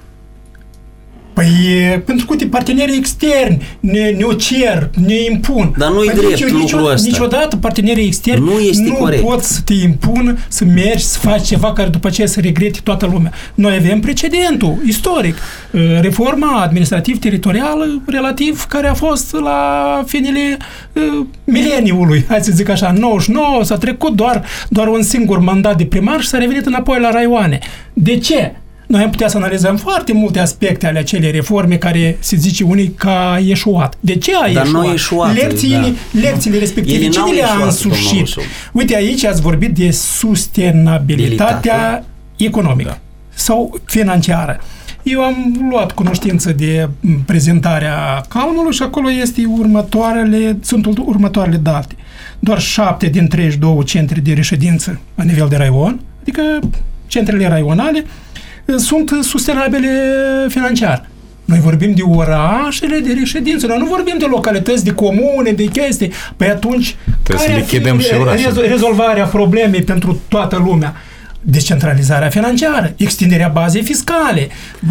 Păi, pentru că partenerii externi ne, ne-o cer, ne impun. Dar nu-i păi drept nicio, lucrul nicio, ăsta. Niciodată partenerii externi nu, este nu corect. pot să te impună să mergi, să faci ceva care după aceea să regrete toată lumea. Noi avem precedentul istoric. Reforma administrativ-teritorială relativ care a fost la finele uh, mileniului, hai să zic așa, nouăzeci și nouă, s-a trecut doar, doar un singur mandat de primar și s-a revenit înapoi la raioane. De ce? Noi am putea să analizăm foarte multe aspecte ale acelei reforme care se zice unii că a eșuat. De ce a Dar eșuat? nu eșuat, Lecțiile, da. lecțiile respective, Ele cine le-a însușit? Uite, aici ați vorbit de sustenabilitatea Bilitate. economică da. sau financiară. Eu am luat cunoștință de prezentarea Calmului și acolo este următoarele, sunt următoarele date. Doar șapte din treizeci și două centre de reședință la nivel de raion, adică centrele raionale, sunt sustenabile financiar. Noi vorbim de orașele de reședință, noi nu vorbim de localități, de comune, de chestii. Păi atunci, trebuie care să și re- rezolvarea problemei pentru toată lumea? Descentralizarea financiară, extinderea bazei fiscale,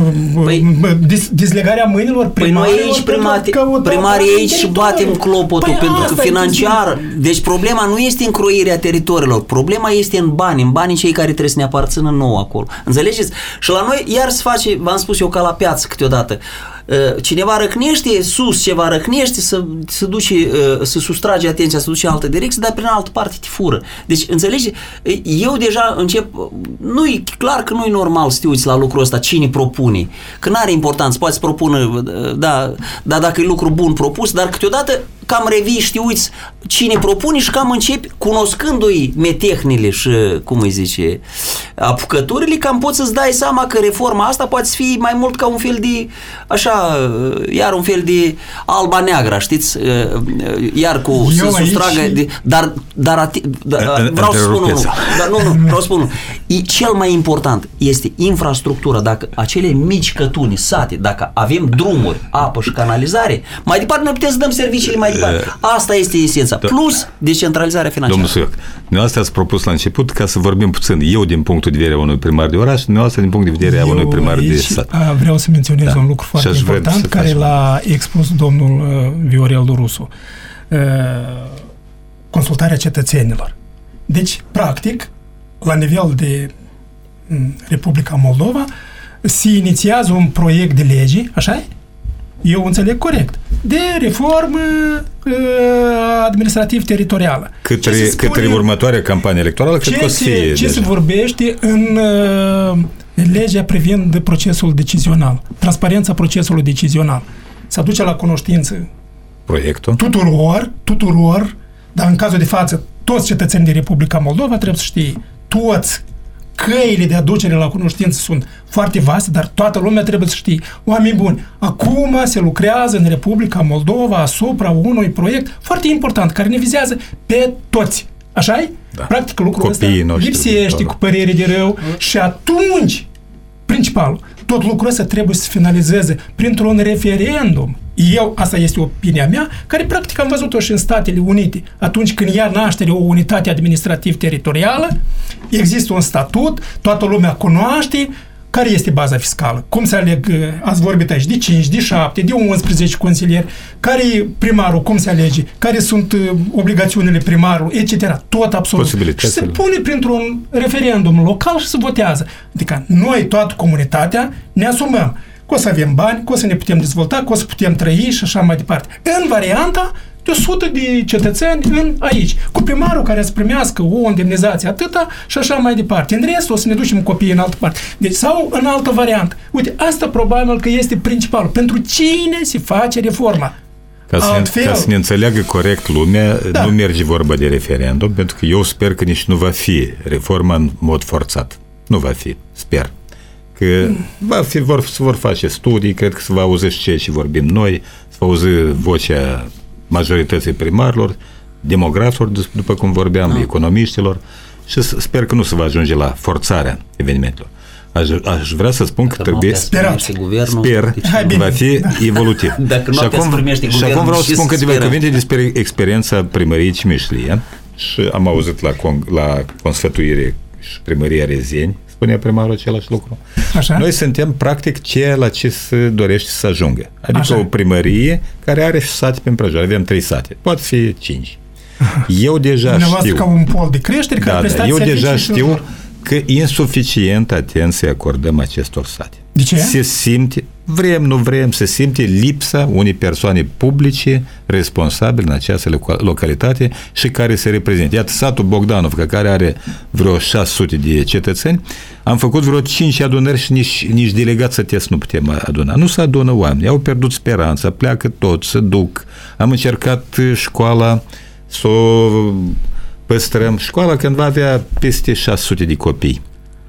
păi, dezlegarea mâinilor primarilor. Păi noi aici primate, primarii aici și batem clopotul, păi pentru că financiar, deci problema nu este în croirea teritoriilor, problema este în bani, în banii cei care trebuie să ne aparțină nou acolo. Înțelegeți? Și la noi iar se face, v-am spus eu, ca la piață câteodată, cineva răcnește, sus ceva răcnește, să, să duce, să sustrage atenția, să duce în altă direcție, dar prin altă parte te fură. Deci, înțelegi? Eu deja încep, nu-i clar că nu-i normal să te uiți la lucrul ăsta, cine propune, că n-are importanță, poate să propună, da, da, dacă e lucru bun propus, dar câteodată cam revii și te uiți cine propune și cam începi, cunoscându-i metehnile și, cum îi zice, apucăturile, cam poți să-ți dai seama că reforma asta poate fi mai mult ca un fel de, așa, iar un fel de alba-neagra, știți? Iar cu Eu să aici... sustragă, de, dar, dar da, vreau să spun unul, dar nu, nu, vreau să spun unul. Cel mai important este infrastructura, dacă acele mici cătuni, sate, dacă avem drumuri, apă și canalizare, mai departe noi putem să dăm serviciile mai departe. Asta este esența. Plus decentralizarea financiară. Domnul Suioc, dumneavoastră ați propus la început ca să vorbim puțin, eu din punctul de vedere a unui primar de oraș, dumneavoastră din punct de vedere a unui primar de sat. Vreau să menționez da. un lucru foarte important care l-a expus domnul uh, Viorel Rusu. Uh, consultarea cetățenilor. Deci, practic, la nivel de um, Republica Moldova, se inițiază un proiect de lege, așa? Eu înțeleg corect, de reformă uh, administrativ-teritorială. Către, spune, către următoarea campanie electorală, cred că o să fie ce se vorbește în uh, legea privind procesul decizional, transparența procesului decizional. Se aduce la cunoștință proiectul tuturor, tuturor, dar în cazul de față, toți cetățenii din Republica Moldova trebuie să știe, toți căile de aducere la cunoștință sunt foarte vaste, dar toată lumea trebuie să știe. Oameni buni, acum se lucrează în Republica Moldova asupra unui proiect foarte important, care ne vizează pe toți. Așa-i? Da. Practic lucrul ăsta Noștri, lipsește cu părere de rău și atunci, principal, tot lucrul ăsta trebuie să se finalizeze printr-un referendum. Eu, asta este opinia mea, care practic am văzut-o și în Statele Unite. Atunci când ia naștere o unitate administrativ-teritorială, există un statut, toată lumea cunoaște care este baza fiscală. Cum se aleg, ați vorbit aici, de cinci, de șapte, de unsprezece consilieri, care e primarul, cum se alege, care sunt obligațiunile primarului, et cetera. Tot absolut. Și se pune printr-un referendum local și se votează. Adică noi, toată comunitatea, ne asumăm că o să avem bani, că o să ne putem dezvolta, că o să putem trăi și așa mai departe. În varianta de o sută de cetățeni în aici, cu primarul care să primească o indemnizație atâta și așa mai departe. În rest o să ne ducem copiii în altă parte. Deci, sau în altă variantă. Uite, asta probabil că este principal. Pentru cine se face reforma? Ca să, Altfel, ca să ne înțeleagă corect lumea, da. Nu merge vorba de referendum, pentru că eu sper că nici nu va fi reforma în mod forțat. Nu va fi, sper. Că va fi, vor, se vor face studii, cred că se va auzi și ceea ce vorbim noi, se va auzi vocea majorității primarilor, demografilor, după cum vorbeam, no. economiștilor, și sper că nu se va ajunge la forțarea evenimentelor. Aș, aș vrea să spun că trebuie... Sper, sper că va fi da. evolutiv. Dacă și acum, și acum vreau să spun câteva cuvinte despre experiența primăriei Cimișlie. Și am auzit la, con, la consfătuire și primăria Rezeni, spunea primarul același lucru. Așa? Noi suntem practic ceea la ce se dorește să ajungă. Adică Așa. o primărie care are sate pe împrejur. Avem trei sate. Poate fi cinci. Eu deja știu... ca un pol de creștere da, care da, eu deja știu că insuficient atenție acordăm acestor sate. De ce? Se simte, vrem, nu vrem, se simte lipsa unei persoane publice responsabile în această localitate și care se reprezintă. Iată, satul Bogdanovca, care are vreo șase sute de cetățeni, am făcut vreo cinci adunări și nici, nici delegați să test nu putem aduna. Nu se adună oameni, au pierdut speranța, pleacă toți, se duc. Am încercat școala să o păstrăm. Școala cândva avea peste șase sute de copii.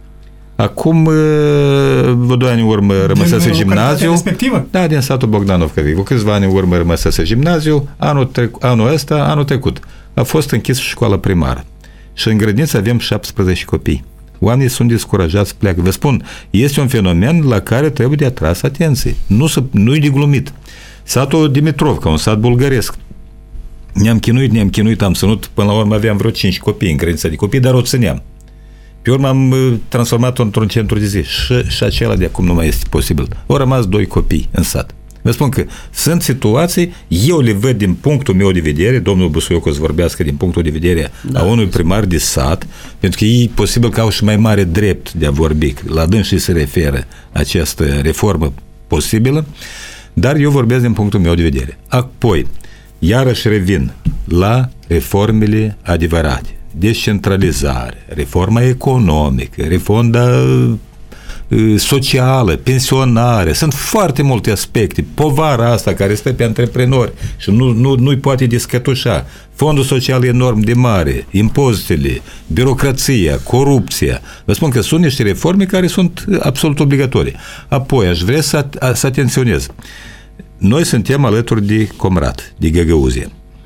Acum, vreo doi ani în urmă rămăsese gimnaziu. Da, din satul Bogdanovca. Cu câțiva ani în urmă rămăsese gimnaziu. Anul, trec, anul ăsta, anul trecut, a fost închisă școala primară. Și în grădiniță avem șaptesprezece copii. Oamenii sunt descurajați să pleacă. Vă spun, este un fenomen la care trebuie de atras atenție. Nu, nu e de glumit. Satul Dimitrovca, un sat bulgăresc. Ne-am chinuit, ne-am chinuit, am ținut, până la urmă aveam vreo cinci copii în grădinița de copii, dar o țineam. Pe urmă am transformat-o într-un centru de zi și, și acela de acum nu mai este posibil. Au rămas doi copii în sat. Vă spun că sunt situații, eu le văd din punctul meu de vedere, domnul Busuioc o să vorbească din punctul de vedere da. a unui primar de sat, pentru că ei posibil că au și mai mare drept de a vorbi, la dânsii se referă această reformă posibilă, dar eu vorbesc din punctul meu de vedere. Apoi, iarăși revin la reformele adevărate. Descentralizare, reforma economică, reforma socială, pensionare. Sunt foarte multe aspecte. Povara asta care stă pe antreprenori și nu, nu, nu-i poate descătușa. Fondul social enorm de mare, impozitele, birocrația, corupția. Vă spun că sunt niște reforme care sunt absolut obligatorii. Apoi, aș vrea să, să atenționez. Noi suntem alături de Comrat, de Găgăuzia.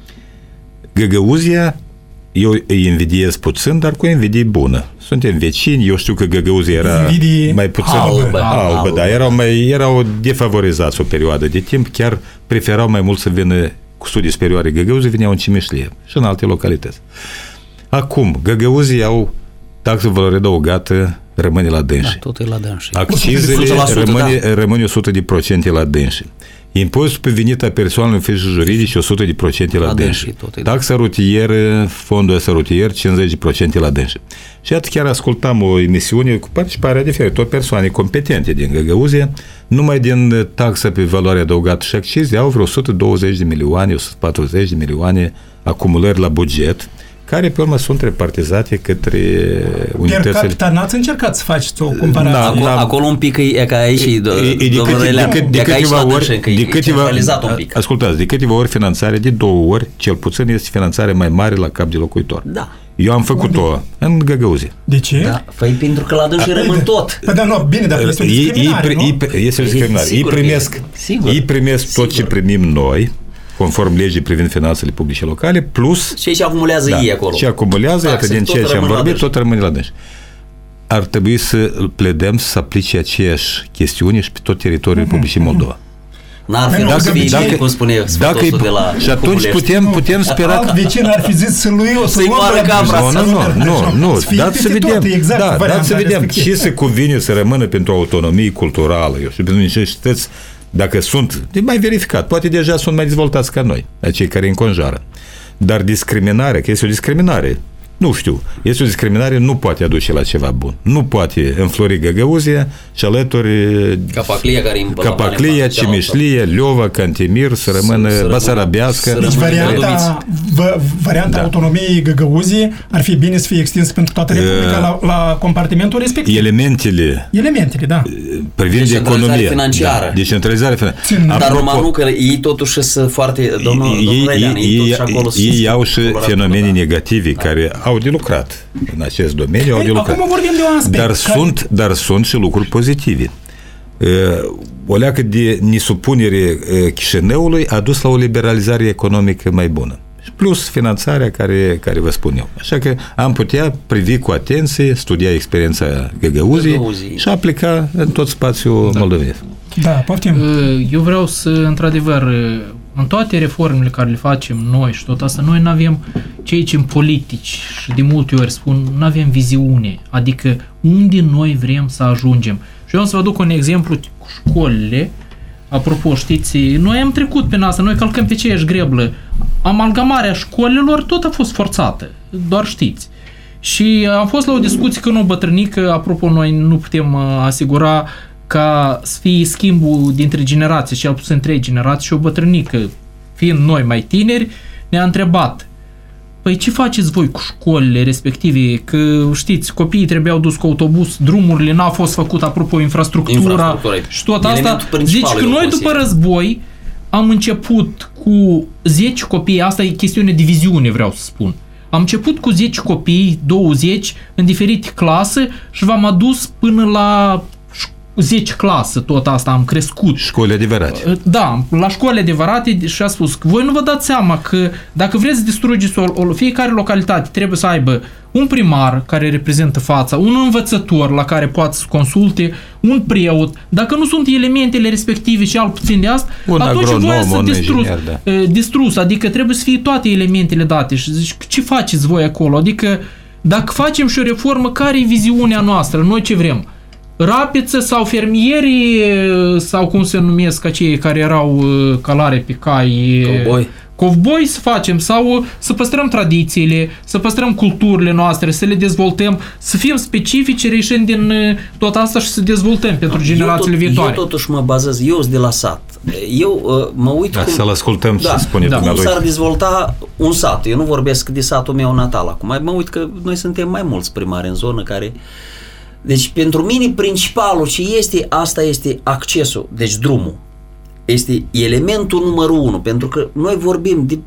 Găgăuzia, eu îi invidiez puțin, dar cu invidie bună. Suntem vecini, eu știu că Găgăuzia era invidie mai puțin albă, albă, albă, da, erau, mai, erau defavorizați o perioadă de timp, chiar preferau mai mult să vină cu studii superioare. Găgăuzia vineau în Cimișlie și în alte localități. Acum, Găgăuzii au taxă valoare adăugată, rămâne la dânsi. Da, tot e la dânsi. Accizele rămâne, da. rămâne o sută de procente la dânsi. Impozitul pe venit a persoanelor fizice juridice o sută de procente la, la dânsi. Taxa rutieră, fondul ăsta rutier cincizeci de procente la dânsi. Și iată, chiar ascultam o emisiune cu participarea diferitor persoane competente din Găgăuzia, numai din taxa pe valoare adăugată și accize au vreo o sută douăzeci de milioane, o sută patruzeci de milioane acumulări la buget, care pe urmă sunt repartizate către unitățile... Per capita n-ați încercat să faceți o comparație? Da, acolo, acolo un pic e ca aici, domnul Relea, de câteva ori, de câteva, ascultați, de câteva ori finanțare, de două ori, cel puțin este finanțare mai mare la cap de locuitor. Da. Eu am făcut-o în Găgăuzie. De ce? Da, făi pentru că la dânsi rămân tot. Păi da, nu, bine, dar este o discriminare, nu? Este o discriminare. Ei primesc, ei primesc tot ce primim noi conform legii privind finanțele publice locale, plus... Ce acumulează da, ei acolo. Ce acumulează, iată, din ceea ce am vorbit, tot rămâne la dânsi. Ar trebui să pledăm să aplice aceeași chestiuni și pe tot teritoriul Republicii Moldova. N-ar fi rău să fie nimic, cum spune sfătosul de la și atunci putem, putem spera... Alt vecin ar fi zis să lui o să moară capra. Nu, nu, nu, nu, dați să vedem, da, dați să vedem ce se cuvine să rămână pentru autonomie culturală, eu știu, pentru niște cetăți, dacă sunt, e mai verificat, poate deja sunt mai dezvoltați ca noi, acei care îi înconjoară. Dar discriminarea, că este o discriminare, nu știu, este o discriminare, nu poate aduce la ceva bun. Nu poate înflori Găgăuzia și alături Capaclia, care Capaclia, Cimișlie, Leova, Cantemir, să rămână Basarabească. Deci varianta, varianta da. autonomiei Găgăuzii ar fi bine să fie extinsă pentru toată Republica la, la compartimentul respectiv. Elementele. Elementele, da. Privind de economie. Financiară. Da, decentralizare financiară. Dar numai nu, că ei totuși sunt foarte... Domnul, ei, domnul Reilean, ei, ei, acolo ei au și fenomene negative care au de lucrat în acest domeniu, au de lucrat. Acum vorbim de un aspect. Dar, care... sunt, dar sunt și lucruri pozitive. O leacă de nesupunere Chișinăului a dus la o liberalizare economică mai bună. Plus finanțarea care, care vă spun eu. Așa că am putea privi cu atenție, studia experiența Găgăuzii și aplica în tot spațiul da. moldovenesc. Da, poftim. Eu vreau să, într-adevăr, în toate reformele care le facem noi și tot asta, noi nu avem cei ce în politici și de multe ori spun, nu avem viziune, adică unde noi vrem să ajungem. Și eu am să vă duc un exemplu cu școlile. Apropo, știți, noi am trecut pe asta, noi călcăm pe aceeași greblă. Amalgamarea școlilor tot a fost forțată, doar știți. Și am fost la o discuție cu o bătrânică, apropo, noi nu putem asigura ca să fie schimbul dintre generații, cel puțin trei generații, și o bătrânică, fiind noi mai tineri, ne-a întrebat: păi ce faceți voi cu școlile respective? Că știți, copiii trebuiau dus cu autobuz, drumurile n-au fost făcut, apropo, infrastructura, infrastructura și tot asta. Zici că noi după război am început cu zece copii, asta e chestiune de viziune, vreau să spun. Am început cu zece copii, douăzeci, în diferite clase și v-am adus până la zece clase, tot asta am crescut. Școli adevărate. Da, la școli adevărate și a spus că voi nu vă dați seama că dacă vreți să distrugeți o, o, fiecare localitate trebuie să aibă un primar care reprezintă fața, un învățător la care poate să consulte, un preot. Dacă nu sunt elementele respective și alt puțin de asta, un atunci voi să distrus, inginer, da. distrus, adică trebuie să fie toate elementele date. Și zici, ce faceți voi acolo? Adică dacă facem și o reformă, care e viziunea noastră? Noi ce vrem? Rapiță sau fermierii sau cum se numesc acei care erau calare pe cai, cowboy. Cowboy să facem sau să păstrăm tradițiile, să păstrăm culturile noastre, să le dezvoltăm, să fim specifici reșind din tot asta și să dezvoltăm pentru generațiile eu tot, viitoare. Eu totuși mă bazez, eu sunt de la sat. Eu uh, mă uit da, cum... Să-l ascultăm da, ce spune da, dumnealui. Cum s-ar dezvolta un sat. Eu nu vorbesc de satul meu natal acum. Mă uit că noi suntem mai mulți primari în zonă care... Deci, pentru mine, principalul ce este, asta este accesul, deci drumul. Este elementul numărul unu, pentru că noi vorbim de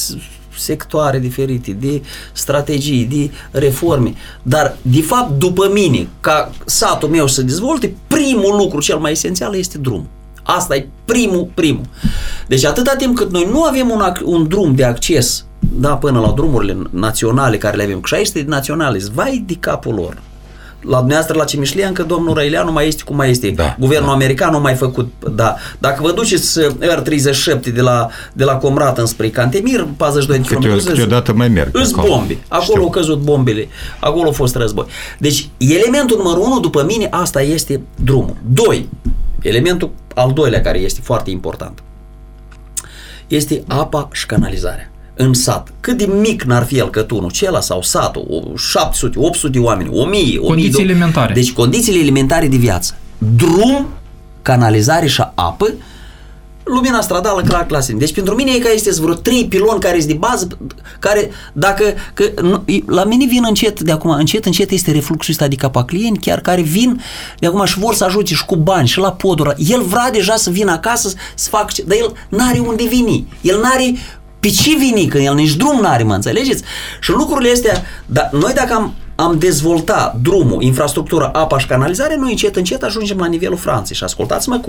sectoare diferite, de strategii, de reforme, dar, de fapt, după mine, ca satul meu să se dezvolte, primul lucru cel mai esențial este drumul. Asta e primul, primul. Deci, atâta timp cât noi nu avem un, un drum de acces, da, până la drumurile naționale care le avem, că și aici este naționale, vai de capul lor. La dumneavoastră, la Cimișlia, încă domnul Reilean nu mai este cum mai este. Da, Guvernul da. american nu mai făcut, da. Dacă vă duceți R treizeci și șapte de la, de la Comrat înspre Cantemir, patruzeci și doi de kilometri, câteodată mai merg. Îs bombe. Acolo Știu. au căzut bombele. Acolo a fost război. Deci, elementul numărul unu, după mine, asta este drumul. Doi, elementul al doilea, care este foarte important, este apa și canalizarea. În sat, cât de mic n-ar fi el cătunul, cela sau satul, șapte sute, opt sute de oameni, o mie, condiții elementare. Deci condițiile elementare de viață. Drum, canalizare și apă, lumina stradală, clar, clasic. Deci pentru mine e ca este vreo trei piloni care sunt de bază, care dacă, că, la mine vin încet, de acum, încet, încet este refluxul ăsta de capaclieni, chiar care vin de acum și vor să ajute și cu bani și la podura. El vrea deja să vină acasă să facă, dar el n-are unde veni. El n-are pe ce vini, că el nici drum n-are, mă înțelegeți? Și lucrurile astea, da, noi dacă am, am dezvoltat drumul, infrastructura, apa și canalizare, noi încet, încet ajungem la nivelul Franței. Și ascultați-mă cum.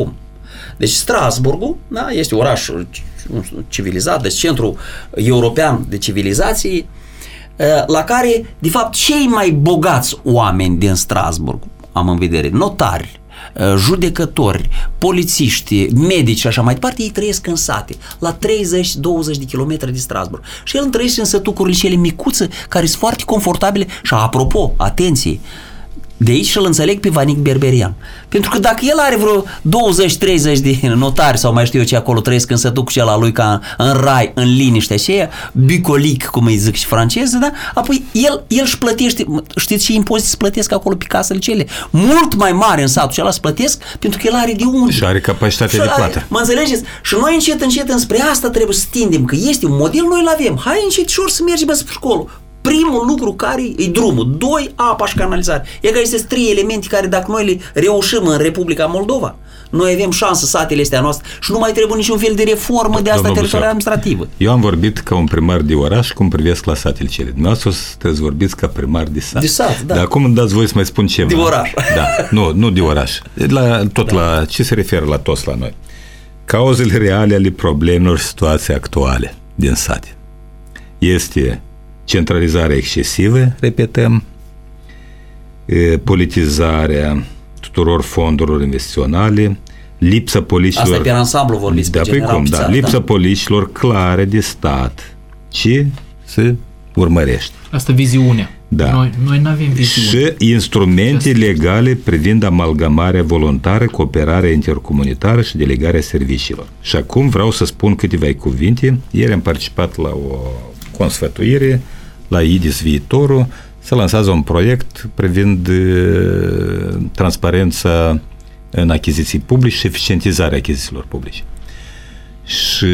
Deci Strasburgul, da, este oraș civilizat, deci centru european de civilizație, la care, de fapt, cei mai bogați oameni din Strasburg, am în vedere, notari, judecători, polițiști, medici și așa mai departe, ei trăiesc în sate, la treizeci douăzeci de kilometri de Strasburg. Și el trăiește în sătucurile cele micuțe, care sunt foarte confortabile și, apropo, atenție, de aici îl înțeleg pe Vanic Berberian. Pentru că dacă el are vreo douăzeci treizeci de notari sau mai știu eu ce acolo trăiesc în sătucul ăla lui ca în rai, în liniște aceea, bucolic, cum îi zic și franceză, da? Apoi el, el își plătește, știți ce impozite se plătesc acolo pe casele cele? Mult mai mare în satul ăla se plătesc pentru că el are de unde. Și are capacitate de plată. Mă înțelegeți? Și noi încet, încet înspre asta trebuie să tindem, că este un model, noi îl avem. Hai încet și să mergem spre școală. Primul lucru care e drumul, doi, apa și canalizare. E că este trei elemente care dacă noi le reușim în Republica Moldova, noi avem șansă satele astea noastre și nu mai trebuie niciun fel de reformă de asta teritorială administrativă. Eu am vorbit ca un primar de oraș cum privesc la satele cele. Dumneavoastră trebuie să vorbiți ca primar de sat. De sat, da. Dar acum îmi dați voi să mai spun ceva. De oraș. Da, nu, nu de oraș. La, tot da. La ce se referă la toți la noi? Cauzele reale ale problemelor și situației actuale din sate. Este centralizarea excesivă, repetăm, politizarea tuturor fondurilor investiționale, lipsa politicilor... Asta e pe ansamblu vorbiți, da, pe general cum, da, lipsa da. politicilor clare de stat, ce se urmărește. Asta viziunea. Da. Noi, noi nu avem viziune. Și instrumente legale privind amalgamarea voluntară, cooperarea intercomunitară și delegarea serviciilor. Și acum vreau să spun câteva cuvinte. Ieri am participat la o consfătuire la I D I S Viitorul, se lansează un proiect privind uh, transparența în achiziții publice și eficientizarea achizițiilor publice. Și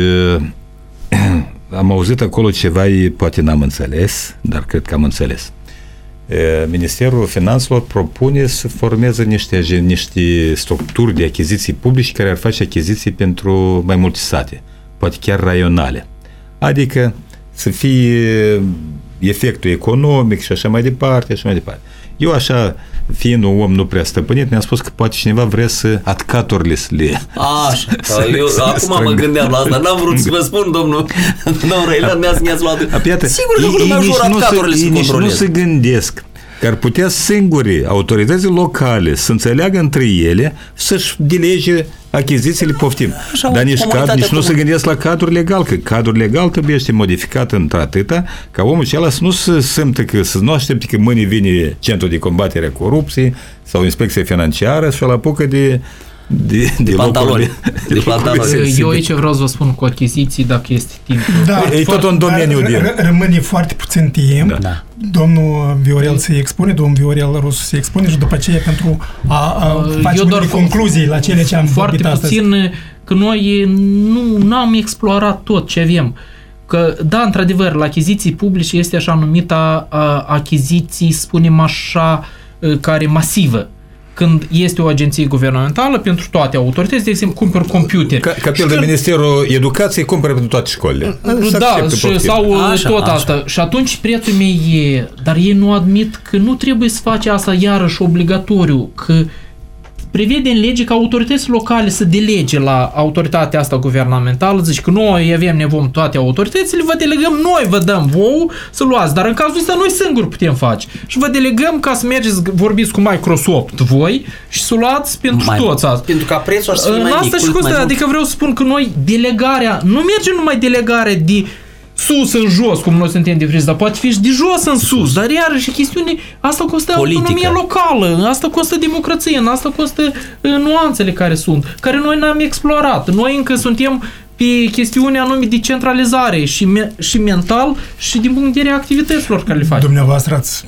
uh, am auzit acolo ceva, poate n-am înțeles, dar cred că am înțeles. Uh, Ministerul Finanțelor propune să formeze niște, niște structuri de achiziții publice care ar face achiziții pentru mai multe sate, poate chiar raionale. Adică să fie efectul economic și așa mai departe, așa mai departe. Eu așa, fiind un om nu prea stăpânit, mi-am spus că poate cineva vrea să atcaturile să le... Așa, eu acum mă gândeam la asta, n-am vrut să vă spun, domnul, domnul Răilan, mi-ați ne-ați luat... Sigur că nu mai ușor atcaturile să controleze. Nu se gândesc că ar putea singuri autoritățile locale să înțeleagă între ele să-și delege achizițiile, poftim. Așa, dar nici, cad, nici nu se gândesc la cadrul legal, că cadrul legal trebuie să modificat într-atâta ca omul acela să nu se simtă că, să nu aștepte că mâine vine Centrul de Combatere a Corupției sau Inspecția Financiară și la apucă de de, de, de pantaloni. De, de pantaloni. Eu aici vreau să vă spun cu achiziții, dacă este timp. Da, e tot un domeniu de... Rămâne foarte puțin timp. Da. Domnul Viorel se expune, domnul Viorel Rusu se expune și după aceea pentru a, a face unele concluzii la cele ce am vorbit astăzi. Foarte puțin că noi nu am explorat tot ce avem. Că, da, într-adevăr, la achiziții publice este așa numita a, achiziții, spunem așa, care masivă. Când este o agenție guvernamentală pentru toate autoritățile, de exemplu, cumpăr computer. Ca, ca de Ministerul Educației cumpără pentru toate școlile. Da, și, sau așa, tot așa. asta. Și atunci prețul meu e... Dar ei nu admit că nu trebuie să face asta iarăși obligatoriu, că prevede în lege că autoritățile locale să delege la autoritatea asta guvernamentală, zici că noi avem nevoie toate autoritățile, vă delegăm, noi vă dăm vouă să luați, dar în cazul ăsta noi singuri putem face. Și vă delegăm ca să mergeți, vorbiți cu Microsoft voi și să luați pentru mai, toți asta. Pentru ca prețul ar să fie mai asta mic. Și cu asta, adică vreau să spun că noi delegarea, nu merge numai delegarea de sus în jos, cum noi suntem de friți, dar poate fi și de jos în sus, dar iarăși chestiune, asta costă politică. Autonomie locală, asta costă democrație, asta costă uh, nuanțele care sunt, care noi n-am explorat. Noi încă suntem pe chestiunea anume de centralizare și, me- și mental și din punct de vedere activităților care le facem. Dumneavoastră ați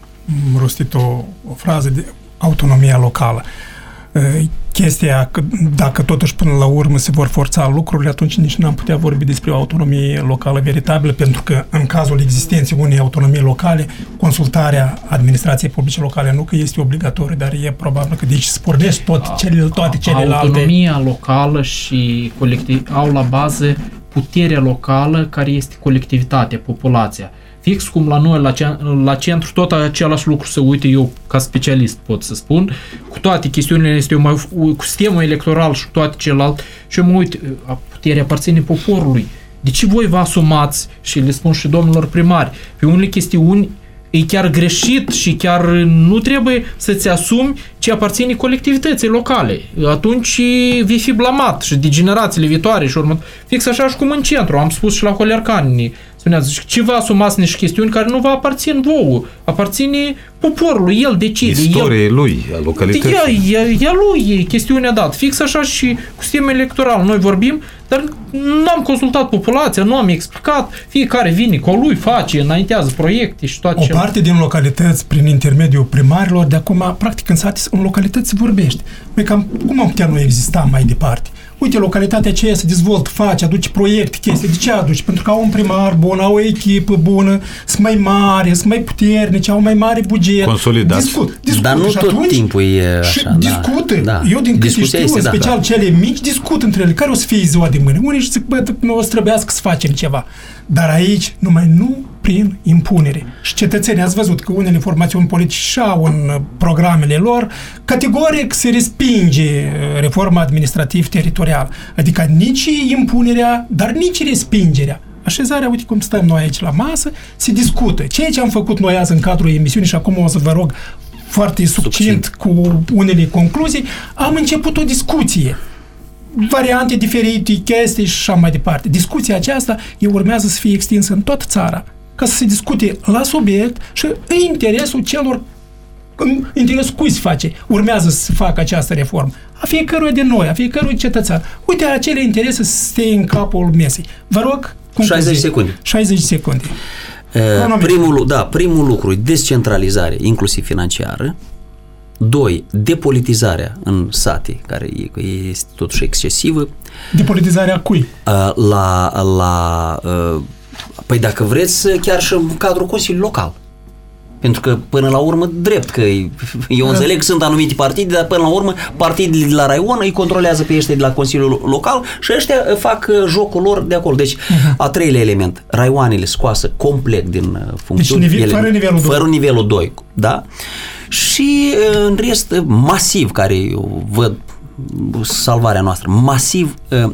rostit o, o frază de autonomia locală. Chestia că dacă totuși până la urmă se vor forța lucrurile, atunci nici n-am putea vorbi despre o autonomie locală veritabilă, pentru că în cazul existenței unei autonomii locale, consultarea administrației publice locale nu că este obligatoriu, dar e probabil că deci spornești tot cele, toate celelalte. Autonomia locală și colectiv au la bază puterea locală care este colectivitatea, populația. fix cum la noi, la, ce, la centru, tot același lucru se uite, eu ca specialist pot să spun, cu toate chestiunile este eu mai, cu sistemul electoral și cu toate celelalte, și eu mă uit, puterea aparține poporului. De ce voi vă asumați, și le spun și domnilor primari, pe unele chestiuni e chiar greșit și chiar nu trebuie să-ți asumi ce aparține colectivității locale. Atunci vei fi blamat și de generațiile viitoare și urmă. Fix așa și cum în centru, am spus și la Holercani, spuneați, ce vă asumați niște chestiuni care nu vă aparțin vouă, aparține poporului, el decide. Istoria el, lui, a localității. E, e, e lui, e chestiunea dat. Fix așa și cu sistemul electoral. Noi vorbim, dar nu am consultat populația, nu am explicat. Fiecare vine cu lui, face, înaintează proiecte și toate. O parte din localități, prin intermediul primarilor, de acum, practic, în sate, în localități se vorbește. Păi cam, cum am putea noi exista mai departe? Uite, localitatea aceea se dezvoltă, face, aduce proiecte, chestii. De ce aduce? Pentru că au un primar bun, au o echipă bună, sunt mai mari, sunt mai puternici, au mai mare buget. Consolidați. Discut, discut. Dar nu și tot atunci, timpul e așa. Și da, discută. Da. Eu din câte știu, este, în da, special da. cele mici, discut între ele. Care o să fie ziua de mâine? Unii zic, bă, o să trebuiască să facem ceva. Dar aici, numai nu prin impunere. Și cetățenii, ați văzut că unele formațiuni politice și-au în programele lor, categoric se respinge reforma administrativ-teritorială. Adică nici impunerea, dar nici respingerea. Așezarea, uite cum stăm noi aici la masă, se discută. Ceea ce am făcut noi azi în cadrul emisiunii și acum o să vă rog foarte succint cu unele concluzii, am început o discuție. Variante diferite, chestii și așa mai departe. Discuția aceasta e urmează să fie extinsă în toată țara, ca să se discute la subiect și în interesul celor, în interesul cui se face, urmează să se facă această reformă. A fiecăruia de noi, a fiecărui cetățean. Uite, acele interese să stea în capul mesei. Vă rog, șaizeci secunde. șaizeci secunde. Uh, primul, da, primul lucru e descentralizare, inclusiv financiară. Doi, depolitizarea în sate, care este totuși excesivă. Depolitizarea cui? La, la, păi dacă vreți, chiar și în cadrul Consiliului Local. Pentru că, până la urmă, drept că eu înțeleg că sunt anumite partide, dar până la urmă, partidele de la Raion îi controlează pe ăștia de la Consiliul Local și ăștia fac jocul lor de acolo. Deci, uh-huh. a treilea element, raioanele scoasă complet din funcțiuni. Deci, nivel, fără nivelul doi. Fără nivelul doi, da? Și în rest, masiv, care eu văd salvarea noastră, masiv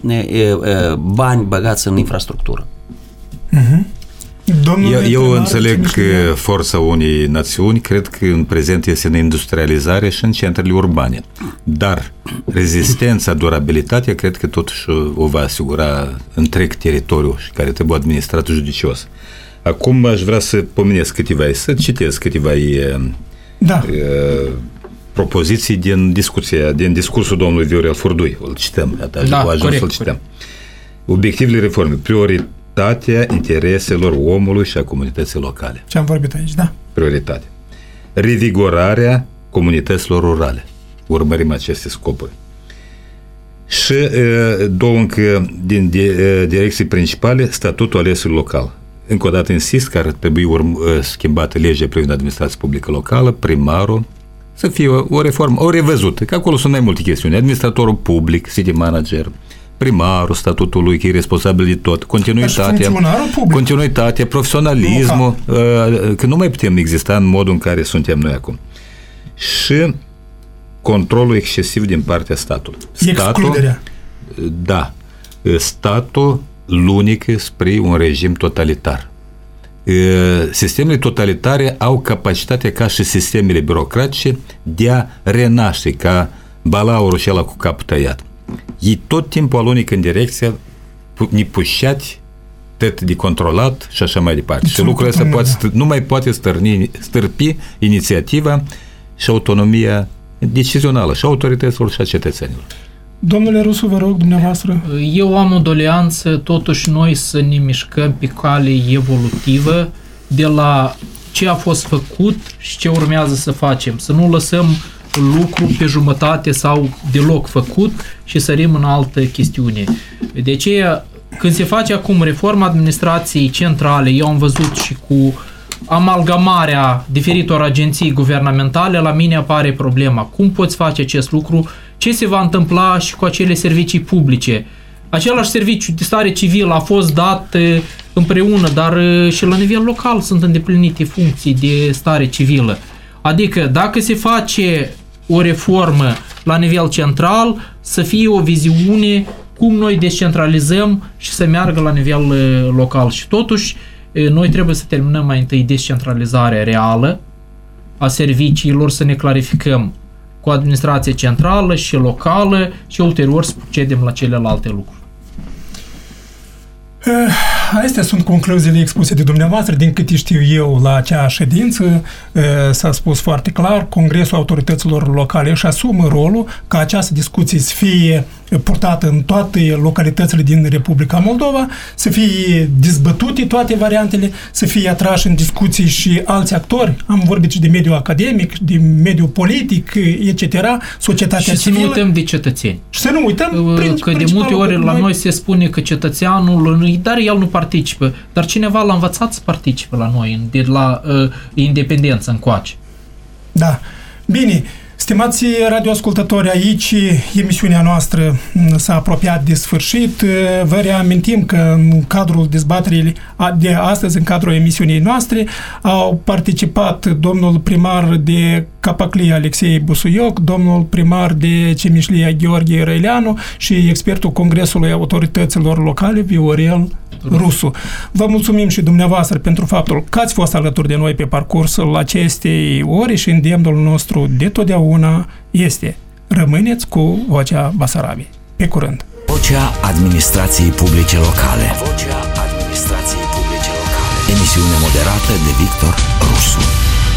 bani băgați în infrastructură. Uh-huh. Eu, eu înțeleg că forța unei națiuni, cred că în prezent este în industrializare și în centrele urbane. Dar rezistența, durabilitatea, cred că totuși o va asigura întreg teritoriul și care trebuie administrat judicios. Acum aș vrea să pomenesc câteva, să citesc câteva da. propoziții din discuția, din discursul domnului Viorel Furdui. Îl cităm, da, o ajuns să-l cităm. Obiectivele reformei, prioritatea intereselor omului și a comunității locale. Ce am vorbit aici, da. Prioritate. Revigorarea comunităților rurale. Urmărim aceste scopuri. Și două încă din direcții principale, statutul alesului local. Încă o dată insist că ar trebui urm- schimbată legea privind administrația publică locală, primarul, să fie o, o reformă, o revăzută, că acolo sunt mai multe chestiuni. Administratorul public, city manager, primarul, statutul lui, că e responsabil de tot, continuitatea, continuitatea, profesionalismul, local. Că nu mai putem exista în modul în care suntem noi acum. Și controlul excesiv din partea statului. Excluderea. Da. Statul lunică spre un regim totalitar. Sistemele totalitare au capacitatea ca și sistemele birocratice de a renaște ca balaurul acela cu capul tăiat. Ei tot timpul alunică în direcția nepușați, tot de controlat și așa mai departe. Și lucrul ăsta poate, nu mai poate stârni, stârpi inițiativa și autonomia decizională și autorităților și a cetățenilor. Domnule Rusu, vă rog, dumneavoastră. Eu am o doleanță, totuși noi să ne mișcăm pe cale evolutivă de la ce a fost făcut și ce urmează să facem. Să nu lăsăm lucru pe jumătate sau deloc făcut și sărim în altă chestiune. De aceea, când se face acum reforma administrației centrale, eu am văzut și cu amalgamarea diferitor agenții guvernamentale, la mine apare problema. Cum poți face acest lucru? Ce se va întâmpla și cu acele servicii publice? Același serviciu de stare civilă a fost dat împreună, dar și la nivel local sunt îndeplinite funcții de stare civilă. Adică dacă se face o reformă la nivel central, să fie o viziune cum noi descentralizăm și să meargă la nivel local. Și totuși, noi trebuie să terminăm mai întâi descentralizarea reală a serviciilor, să ne clarificăm cu administrația centrală și locală și ulterior să procedem la celelalte lucruri. Astea sunt concluziile expuse de dumneavoastră. Din câte știu eu, la acea ședință s-a spus foarte clar, Congresul Autorităților Locale își asumă rolul ca această discuție să fie purtată în toate localitățile din Republica Moldova, să fie dezbătute toate variantele, să fie atrași în discuții și alți actori. Am vorbit și de mediul academic, de mediul politic, et cetera, societatea și civilă. Și să nu uităm de cetățeni. Și să nu uităm prin, că de multe ori la noi se spune că cetățeanul, dar el nu participă, dar cineva l-a învățat să participe la noi, de la uh, independență încoace. Da. Bine, stimați radioascultători, aici emisiunea noastră s-a apropiat de sfârșit. Vă reamintim că în cadrul dezbaterii de astăzi, în cadrul emisiunii noastre, au participat domnul primar de Capaclia Alexei Busuioc, domnul primar de Cemișlia Gheorghe Răileanu și expertul Congresului Autorităților Locale Viorel Rusu. Vă mulțumim și dumneavoastră pentru faptul că ați fost alături de noi pe parcursul acestei ore și îndemnul nostru de totdeauna este: rămâneți cu Vocea Basarabiei. Pe curând! Vocea Administrației Publice Locale. Vocea Administrației Publice Locale. Emisiune moderată de Victor Rusu.